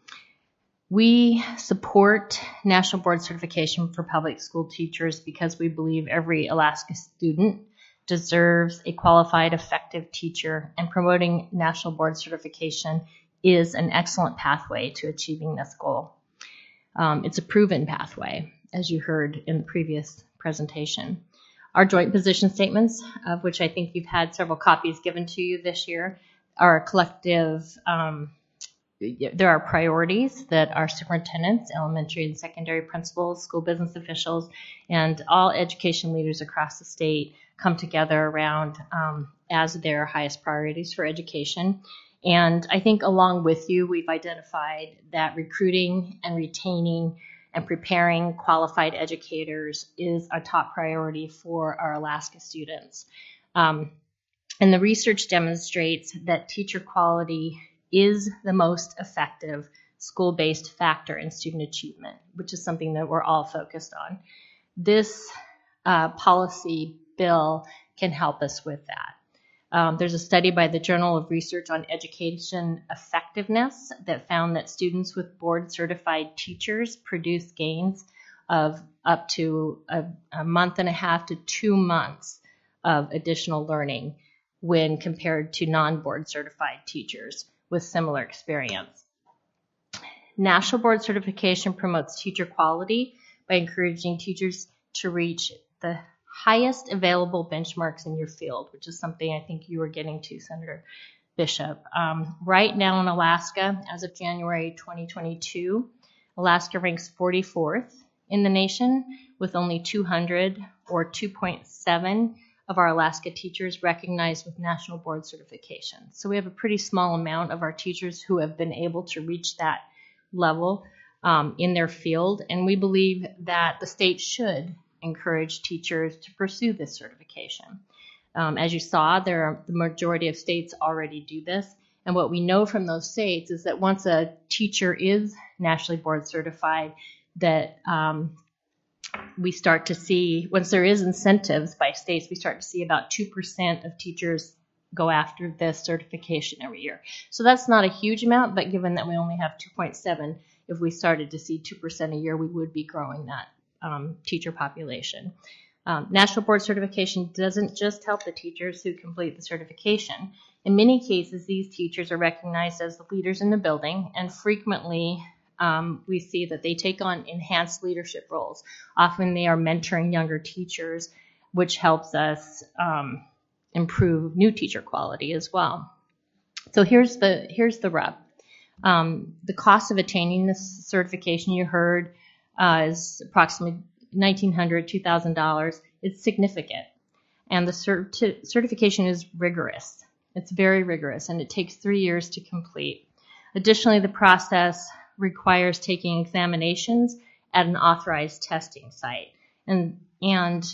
We support National Board Certification for public school teachers because we believe every Alaska student deserves a qualified, effective teacher, and promoting National Board Certification is an excellent pathway to achieving this goal. Um, it's a proven pathway, as you heard in the previous presentation. Our joint position statements, of which I think you've had several copies given to you this year, are a collective um, there are priorities that our superintendents, elementary and secondary principals, school business officials, and all education leaders across the state come together around um, as their highest priorities for education. And I think along with you, we've identified that recruiting and retaining and preparing qualified educators is a top priority for our Alaska students. Um, and the research demonstrates that teacher quality is the most effective school-based factor in student achievement, which is something that we're all focused on. This uh, policy bill can help us with that. Um, there's a study by the Journal of Research on Education Effectiveness that found that students with board-certified teachers produce gains of up to a, a month and a half to two months of additional learning when compared to non-board certified teachers with similar experience. National Board Certification promotes teacher quality by encouraging teachers to reach the highest available benchmarks in your field, which is something I think you were getting to, Senator Bishop. Um, right now in Alaska, as of January twenty twenty-two, Alaska ranks forty-fourth in the nation with only two hundred or two point seven of our Alaska teachers recognized with National Board Certification. So we have a pretty small amount of our teachers who have been able to reach that level um, in their field, and we believe that the state should encourage teachers to pursue this certification. Um, as you saw, there are, the majority of states already do this, and what we know from those states is that once a teacher is nationally board certified, that um, we start to see, once there is incentives by states, we start to see about two percent of teachers go after this certification every year. So that's not a huge amount, but given that we only have two point seven, if we started to see two percent a year, we would be growing that um, teacher population. Um, National Board Certification doesn't just help the teachers who complete the certification. In many cases, these teachers are recognized as the leaders in the building, and frequently Um, we see that they take on enhanced leadership roles. Often they are mentoring younger teachers, which helps us um, improve new teacher quality as well. So here's the here's the rub. Um, the cost of attaining this certification, you heard, uh, is approximately nineteen hundred dollars, two thousand dollars. It's significant, and the cert- certification is rigorous. It's very rigorous, and it takes three years to complete. Additionally, the process requires taking examinations at an authorized testing site. And, and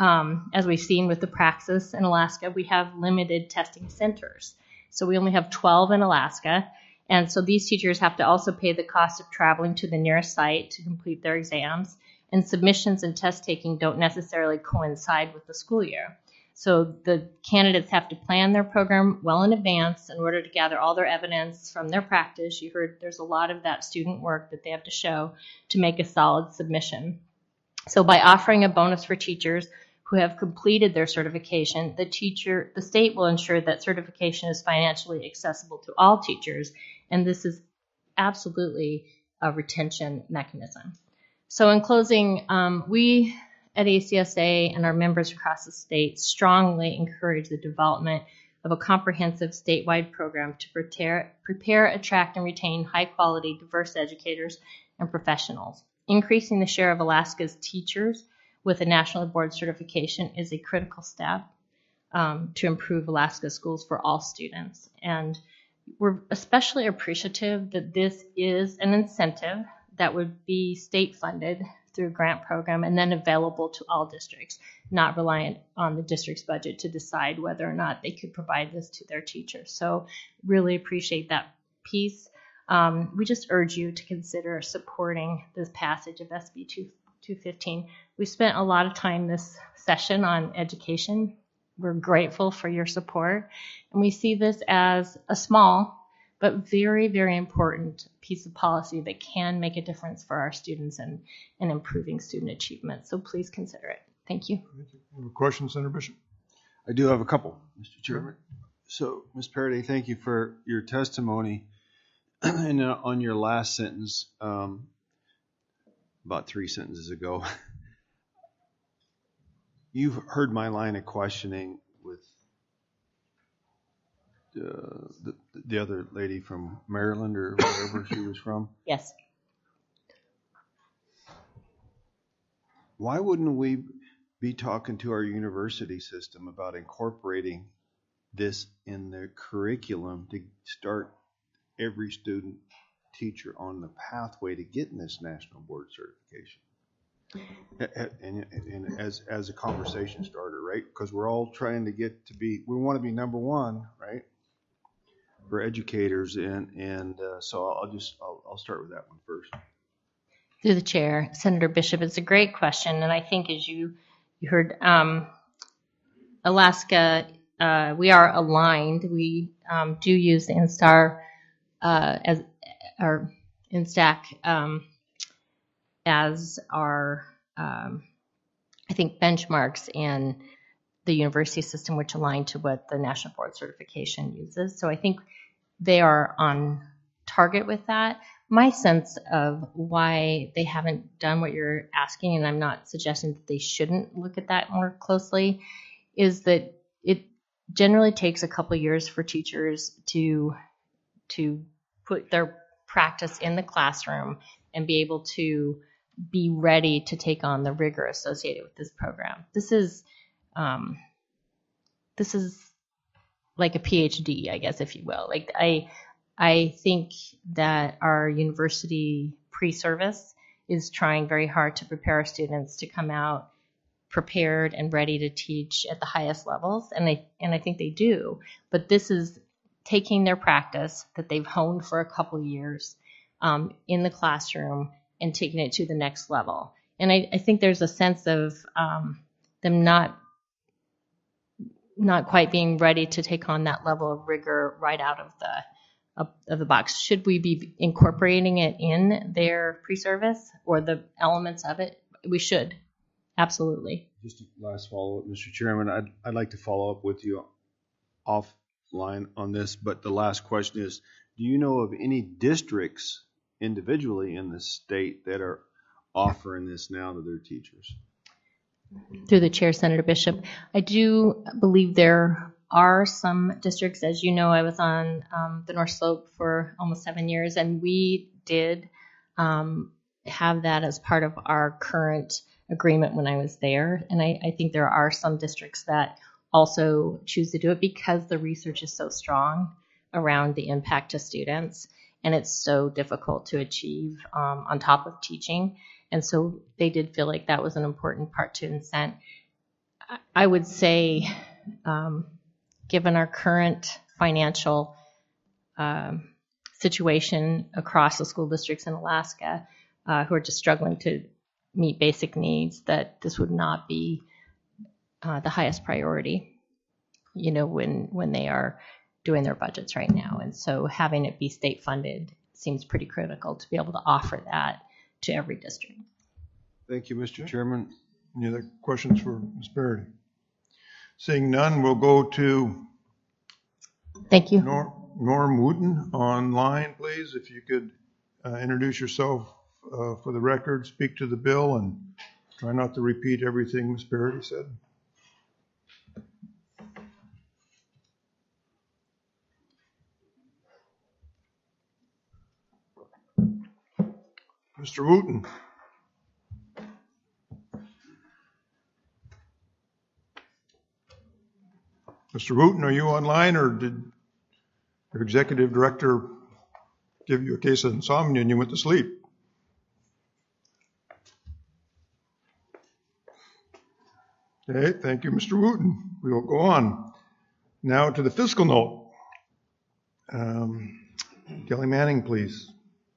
Um, as we've seen with the praxis in Alaska, we have limited testing centers. So we only have twelve in Alaska. And so these teachers have to also pay the cost of traveling to the nearest site to complete their exams. And submissions and test taking don't necessarily coincide with the school year. So the candidates have to plan their program well in advance in order to gather all their evidence from their practice. You heard there's a lot of that student work that they have to show to make a solid submission. So by offering a bonus for teachers who have completed their certification, the teacher, the state will ensure that certification is financially accessible to all teachers, and this is absolutely a retention mechanism. So in closing, um, we at A C S A and our members across the state strongly encourage the development of a comprehensive statewide program to prepare, prepare, attract, and retain high-quality, diverse educators and professionals. Increasing the share of Alaska's teachers with a national board certification is a critical step um, to improve Alaska schools for all students. And we're especially appreciative that this is an incentive that would be state funded through a grant program and then available to all districts, not reliant on the district's budget to decide whether or not they could provide this to their teachers. So really appreciate that piece. Um, we just urge you to consider supporting this passage of S B two fifteen. We spent a lot of time this session on education. We're grateful for your support, and we see this as a small but very, very important piece of policy that can make a difference for our students and, and improving student achievement. So please consider it. Thank you. Thank you. Any questions, Senator Bishop? I do have a couple, Mister Chairman. So, Miz Parady, thank you for your testimony. And uh, on your last sentence, um, about three sentences ago, you've heard my line of questioning with uh, the, the other lady from Maryland or wherever she was from. Yes. Why wouldn't we be talking to our university system about incorporating this in their curriculum to start every student teacher on the pathway to getting this national board certification? And, and as as a conversation starter, right? Because we're all trying to get to be, we want to be number one, right? For educators, and and uh, so I'll just I'll, I'll start with that one first. Through the chair, Senator Bishop, it's a great question, and I think as you you heard, um, Alaska, uh, we are aligned. We um, do use the Instar uh, as our Instack um, as our um, I think benchmarks in the university system, which align to what the National Board Certification uses. So I think they are on target with that. My sense of why they haven't done what you're asking, and I'm not suggesting that they shouldn't look at that more closely, is that it generally takes a couple of years for teachers to to put their practice in the classroom and be able to be ready to take on the rigor associated with this program. This is um, this is like a PhD, I guess, if you will. Like I, I think that our university pre-service is trying very hard to prepare our students to come out prepared and ready to teach at the highest levels, and I and I think they do. But this is taking their practice that they've honed for a couple of years um, in the classroom and taking it to the next level. And I, I think there's a sense of um, them not not quite being ready to take on that level of rigor right out of the of, of the box. Should we be incorporating it in their pre-service or the elements of it? We should, absolutely. Just a last follow-up, Mister Chairman. I'd I'd like to follow up with you offline on this, but the last question is: do you know of any districts individually in the state that are offering this now to their teachers? Through the chair, Senator Bishop, I do believe there are some districts. As you know, I was on um, the North Slope for almost seven years, and we did um, have that as part of our current agreement when I was there. And I, I think there are some districts that also choose to do it because the research is so strong around the impact to students, and it's so difficult to achieve um, on top of teaching. And so they did feel like that was an important part to incent. I would say, um, given our current financial um, situation across the school districts in Alaska, uh, who are just struggling to meet basic needs, that this would not be uh, the highest priority, you know, when, when they are doing their budgets right now. And so having it be state funded seems pretty critical to be able to offer that to every district. Thank you, Mister Chairman. Any other questions for Miz Parity? Seeing none, we'll go to Thank you. Norm, Norm Wooten online, please. If you could uh, introduce yourself uh, for the record, speak to the bill, and try not to repeat everything Miz Parity said. Mister Wooten. Mister Wooten, are you online, or did your executive director give you a case of insomnia and you went to sleep? Okay, thank you, Mister Wooten. We will go on now to the fiscal note. Um, Kelly Manning, please.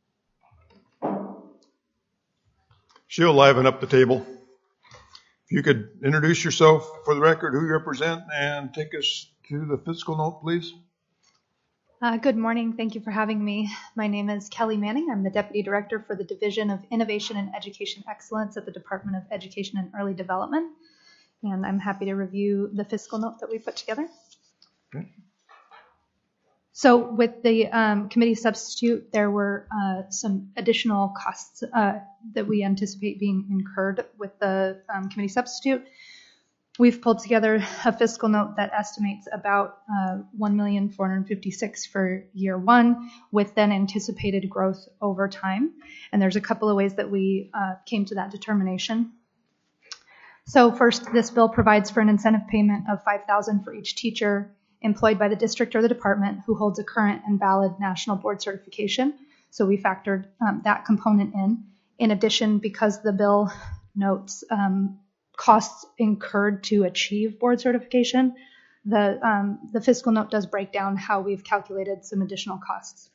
She'll liven up the table. If you could introduce yourself for the record, who you represent, and take us to the fiscal note, please. Uh, good morning. Thank you for having me. My name is Kelly Manning. I'm the Deputy Director for the Division of Innovation and Education Excellence at the Department of Education and Early Development. And I'm happy to review the fiscal note that we put together. Okay. So with the um, committee substitute, there were uh, some additional costs uh, that we anticipate being incurred with the um, committee substitute. We've pulled together a fiscal note that estimates about uh, one million four hundred fifty-six thousand dollars for year one, with then anticipated growth over time. And there's a couple of ways that we uh, came to that determination. So first, this bill provides for an incentive payment of five thousand dollars for each teacher employed by the district or the department who holds a current and valid national board certification. So we factored um, that component in. In addition, because the bill notes um, costs incurred to achieve board certification, the, um, the fiscal note does break down how we've calculated some additional costs.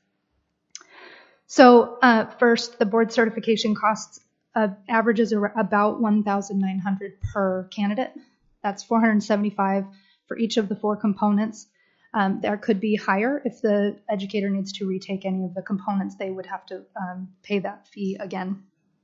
So uh, first, the board certification costs uh, averages about one thousand nine hundred dollars per candidate. That's four hundred seventy-five dollars for each of the four components. Um, there could be higher if the educator needs to retake any of the components. They would have to um, pay that fee again.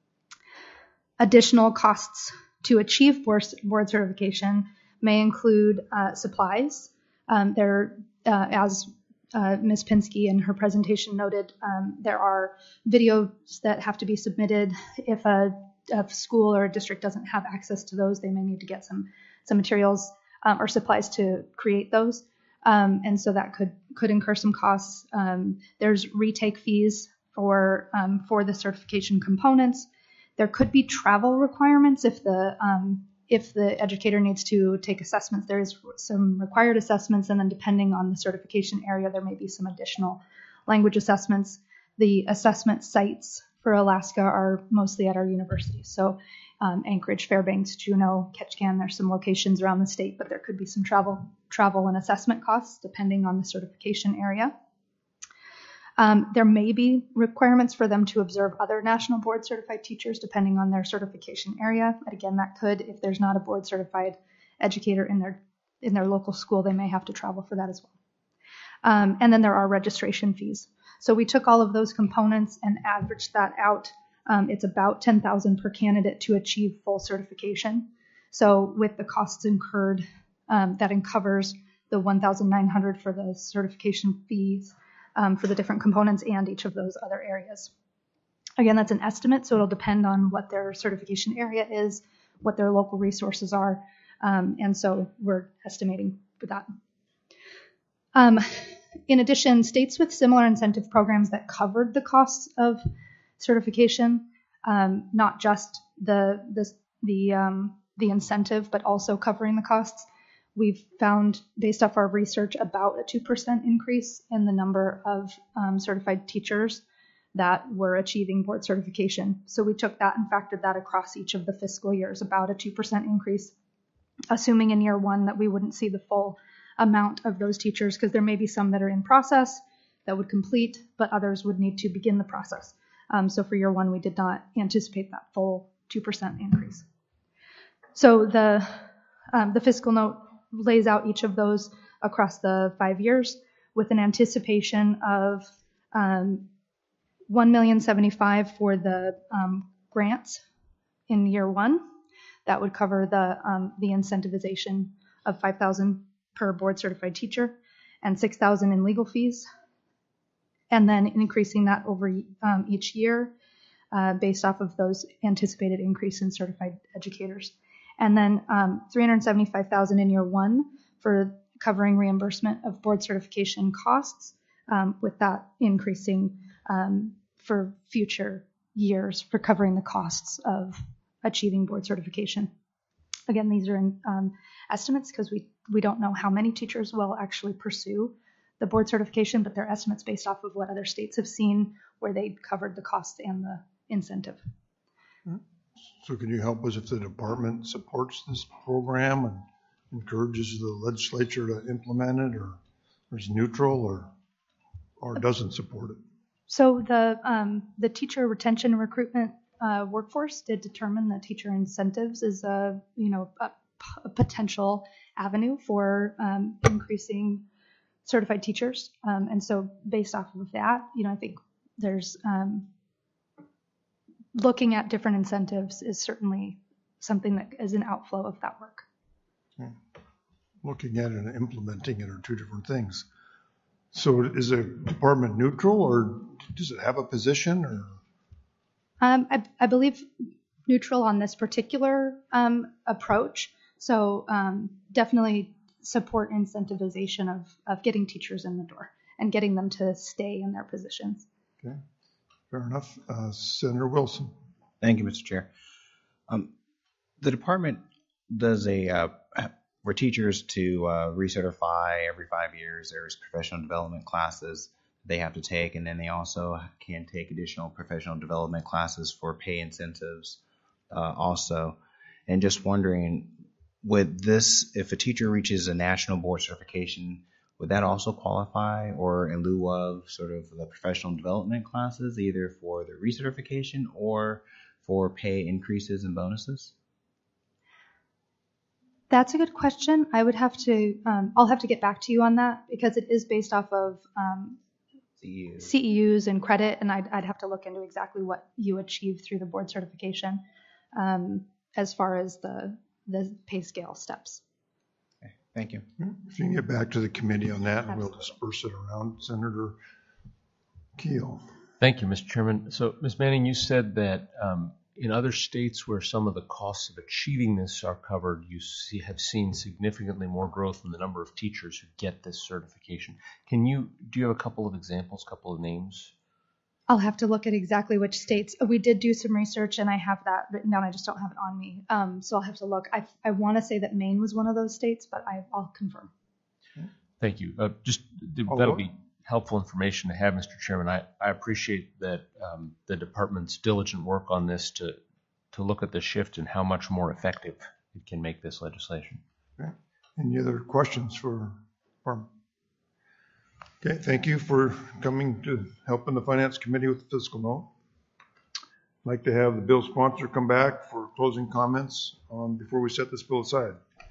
Additional costs to achieve board, board certification may include uh, supplies. Um, there, uh, as uh, Miz Pinsky in her presentation noted, um, there are videos that have to be submitted. If a, a school or a district doesn't have access to those, they may need to get some, some materials um, or supplies to create those. Um, and so that could, could incur some costs. Um, there's retake fees for, um, for the certification components. There could be travel requirements if the um, if the educator needs to take assessments. There is some required assessments, and then depending on the certification area, there may be some additional language assessments. The assessment sites for Alaska are mostly at our universities. So um, Anchorage, Fairbanks, Juneau, Ketchikan, there's some locations around the state, but there could be some travel, travel and assessment costs depending on the certification area. Um, there may be requirements for them to observe other national board certified teachers depending on their certification area. And again, that could, if there's not a board certified educator in their in their local school, they may have to travel for that as well. Um, and then there are registration fees. So we took all of those components and averaged that out. Um, it's about ten thousand dollars per candidate to achieve full certification. So with the costs incurred, um, that covers the one thousand nine hundred dollars for the certification fees. Um, for the different components and each of those other areas. Again, that's an estimate, so it'll depend on what their certification area is, what their local resources are, um, and so we're estimating for that. Um, in addition, states with similar incentive programs that covered the costs of certification, um, not just the the the, um, the incentive, but also covering the costs. We've found, based off our research, about a two percent increase in the number of um, certified teachers that were achieving board certification. So we took that and factored that across each of the fiscal years, about a two percent increase. assuming in year one that we wouldn't see the full amount of those teachers, because there may be some that are in process that would complete, but others would need to begin the process. Um, so for year one, we did not anticipate that full two percent increase. So the, um, the fiscal note lays out each of those across the five years with an anticipation of um, one million seventy-five for the um, grants in year one. That would cover the um, the incentivization of five thousand per board certified teacher and six thousand in legal fees, and then increasing that over um, each year uh, based off of those anticipated increase in certified educators, and then um, three hundred seventy-five thousand in year one for covering reimbursement of board certification costs, um, with that increasing um, for future years for covering the costs of achieving board certification. Again, these are in um, estimates because we, we don't know how many teachers will actually pursue the board certification, but they're estimates based off of what other states have seen where they covered the cost and the incentive. So can you help us if the department supports this program and encourages the legislature to implement it, or, or is neutral, or or doesn't support it? So the um, the teacher retention and recruitment uh, workforce did determine that teacher incentives is a you know a, a potential avenue for um, increasing certified teachers, um, and so based off of that, you know I think there's um, looking at different incentives is certainly something that is an outflow of that work. Okay. Looking at it and implementing it are two different things. So is the department neutral, or does it have a position, or? Um, I, I believe neutral on this particular um, approach. So um, definitely support incentivization of, of getting teachers in the door and getting them to stay in their positions. Okay, fair enough. Uh, Senator Wilson. Thank you, Mister Chair. Um, the department does a, uh, for teachers to uh, recertify every five years, there's professional development classes they have to take, and then they also can take additional professional development classes for pay incentives uh, also. And just wondering, would this, if a teacher reaches a national board certification, would that also qualify, or in lieu of sort of the professional development classes, either for the recertification or for pay increases and bonuses? That's a good question. I would have to, um, I'll have to get back to you on that because it is based off of um, C E Us. C E Us and credit, and I'd, I'd have to look into exactly what you achieve through the board certification um, as far as the the pay scale steps. Okay, thank you. If you can get back to the committee on that, and we'll disperse it around. Senator Keel. Thank you, Mister Chairman. So, Miz Manning, you said that um, in other states where some of the costs of achieving this are covered, you see, have seen significantly more growth in the number of teachers who get this certification. Can you, do you have a couple of examples, a couple of names? I'll have to look at exactly which states. We did do some research, and I have that written down. I just don't have it on me. Um, so I'll have to look. I, I want to say that Maine was one of those states, but I, I'll confirm. Thank you. Uh, just that'll be helpful information to have, Mister Chairman. I, I appreciate that um, the department's diligent work on this to to look at the shift and how much more effective it can make this legislation. Okay. Any other questions for Department? Okay, thank you for coming to help in the Finance Committee with the fiscal note. I'd like to have the bill sponsor come back for closing comments on before we set this bill aside.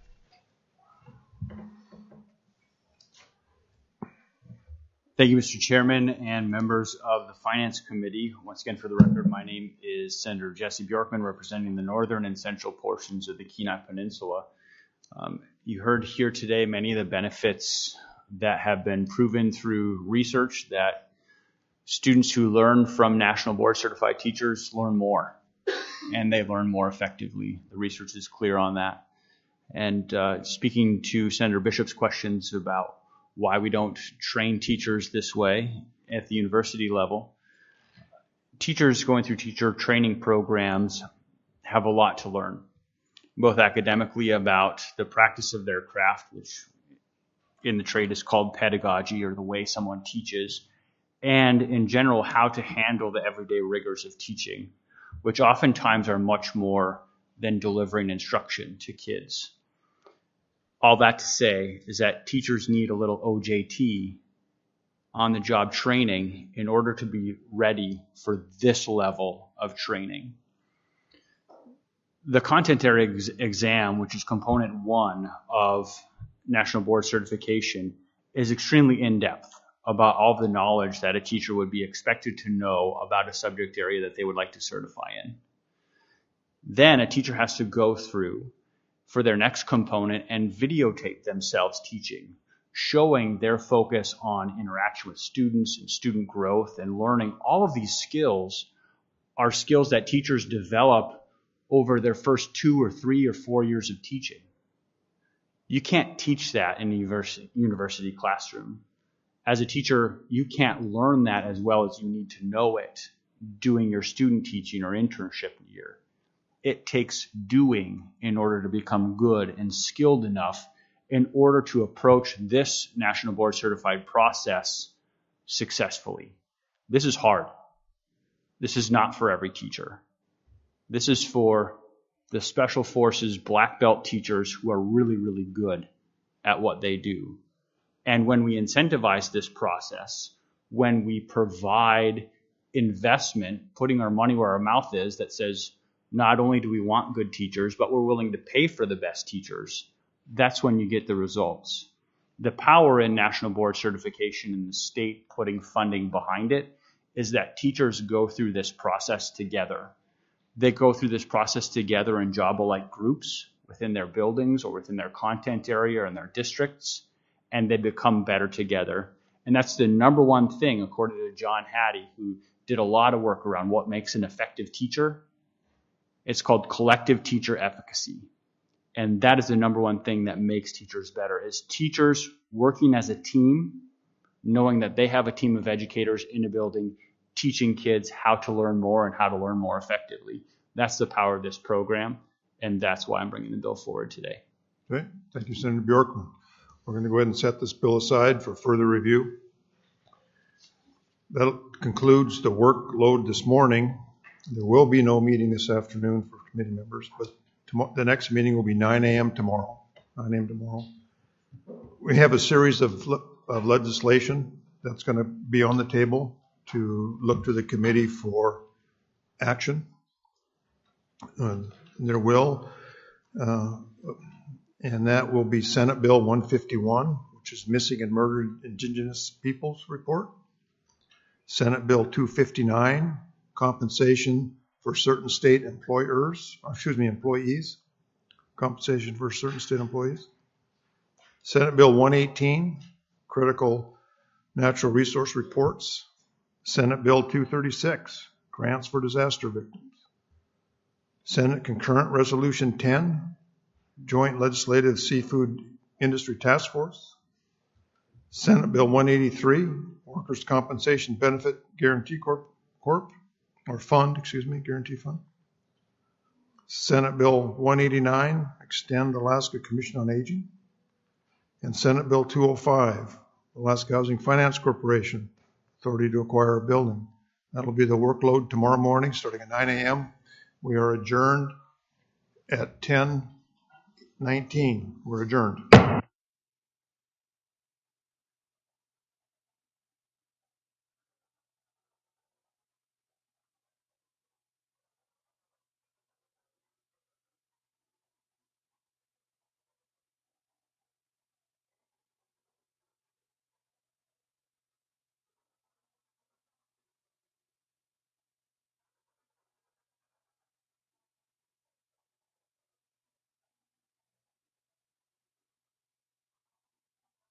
Thank you, Mister Chairman and members of the Finance Committee. Once again, for the record, my name is Senator Jesse Bjorkman, representing the northern and central portions of the Kenai Peninsula. Um, you heard here today many of the benefits that have been proven through research that students who learn from National Board Certified Teachers learn more, and they learn more effectively. The research is clear on that. And uh, speaking to Senator Bishop's questions about why we don't train teachers this way at the university level, teachers going through teacher training programs have a lot to learn, both academically about the practice of their craft, which in the trade is called pedagogy, or the way someone teaches, and in general, how to handle the everyday rigors of teaching, which oftentimes are much more than delivering instruction to kids. All that to say is that teachers need a little O J T, on the job training, in order to be ready for this level of training. The content area ex- exam, which is component one of National Board Certification, is extremely in-depth about all the knowledge that a teacher would be expected to know about a subject area that they would like to certify in. Then a teacher has to go through for their next component and videotape themselves teaching, showing their focus on interaction with students and student growth and learning. All of these skills are skills that teachers develop over their first two or three or four years of teaching. You can't teach that in a university, university classroom. As a teacher, you can't learn that as well as you need to know it doing your student teaching or internship year. It takes doing in order to become good and skilled enough in order to approach this National Board Certified process successfully. This is hard. This is not for every teacher. This is for the Special Forces black belt teachers who are really, really good at what they do. And when we incentivize this process, when we provide investment, putting our money where our mouth is, that says, not only do we want good teachers, but we're willing to pay for the best teachers, that's when you get the results. The power in National Board Certification and the state putting funding behind it is that teachers go through this process together. They go through this process together in job-alike groups within their buildings or within their content area or in their districts, and they become better together. And that's the number one thing, according to John Hattie, who did a lot of work around what makes an effective teacher. It's called collective teacher efficacy. And that is the number one thing that makes teachers better, is teachers working as a team, knowing that they have a team of educators in a building teaching kids how to learn more and how to learn more effectively. That's the power of this program, and that's why I'm bringing the bill forward today. Okay, thank you, Senator Bjorkman. We're going to go ahead and set this bill aside for further review. That concludes the workload this morning. There will be no meeting this afternoon for committee members, but tomorrow, the next meeting will be nine a.m. tomorrow. nine a.m. tomorrow. We have a series of, of legislation that's going to be on the table to look to the committee for action. Uh, there will, uh, and that will be Senate Bill one fifty-one, which is Missing and Murdered Indigenous Peoples Report. Senate Bill two fifty-nine, compensation for certain state employers, excuse me, employees, compensation for certain state employees. Senate Bill one eighteen, critical natural resource reports. Senate Bill two thirty-six, grants for disaster victims. Senate Concurrent Resolution ten, Joint Legislative Seafood Industry Task Force. Senate Bill one eighty-three, Workers' Compensation Benefit Guarantee Corp, Corp or Fund, excuse me, Guarantee Fund. Senate Bill one eighty-nine, Extend Alaska Commission on Aging. And Senate Bill two oh five, Alaska Housing Finance Corporation, authority to acquire a building. That'll be the workload tomorrow morning, starting at nine a.m. We are adjourned at ten nineteen. We're adjourned.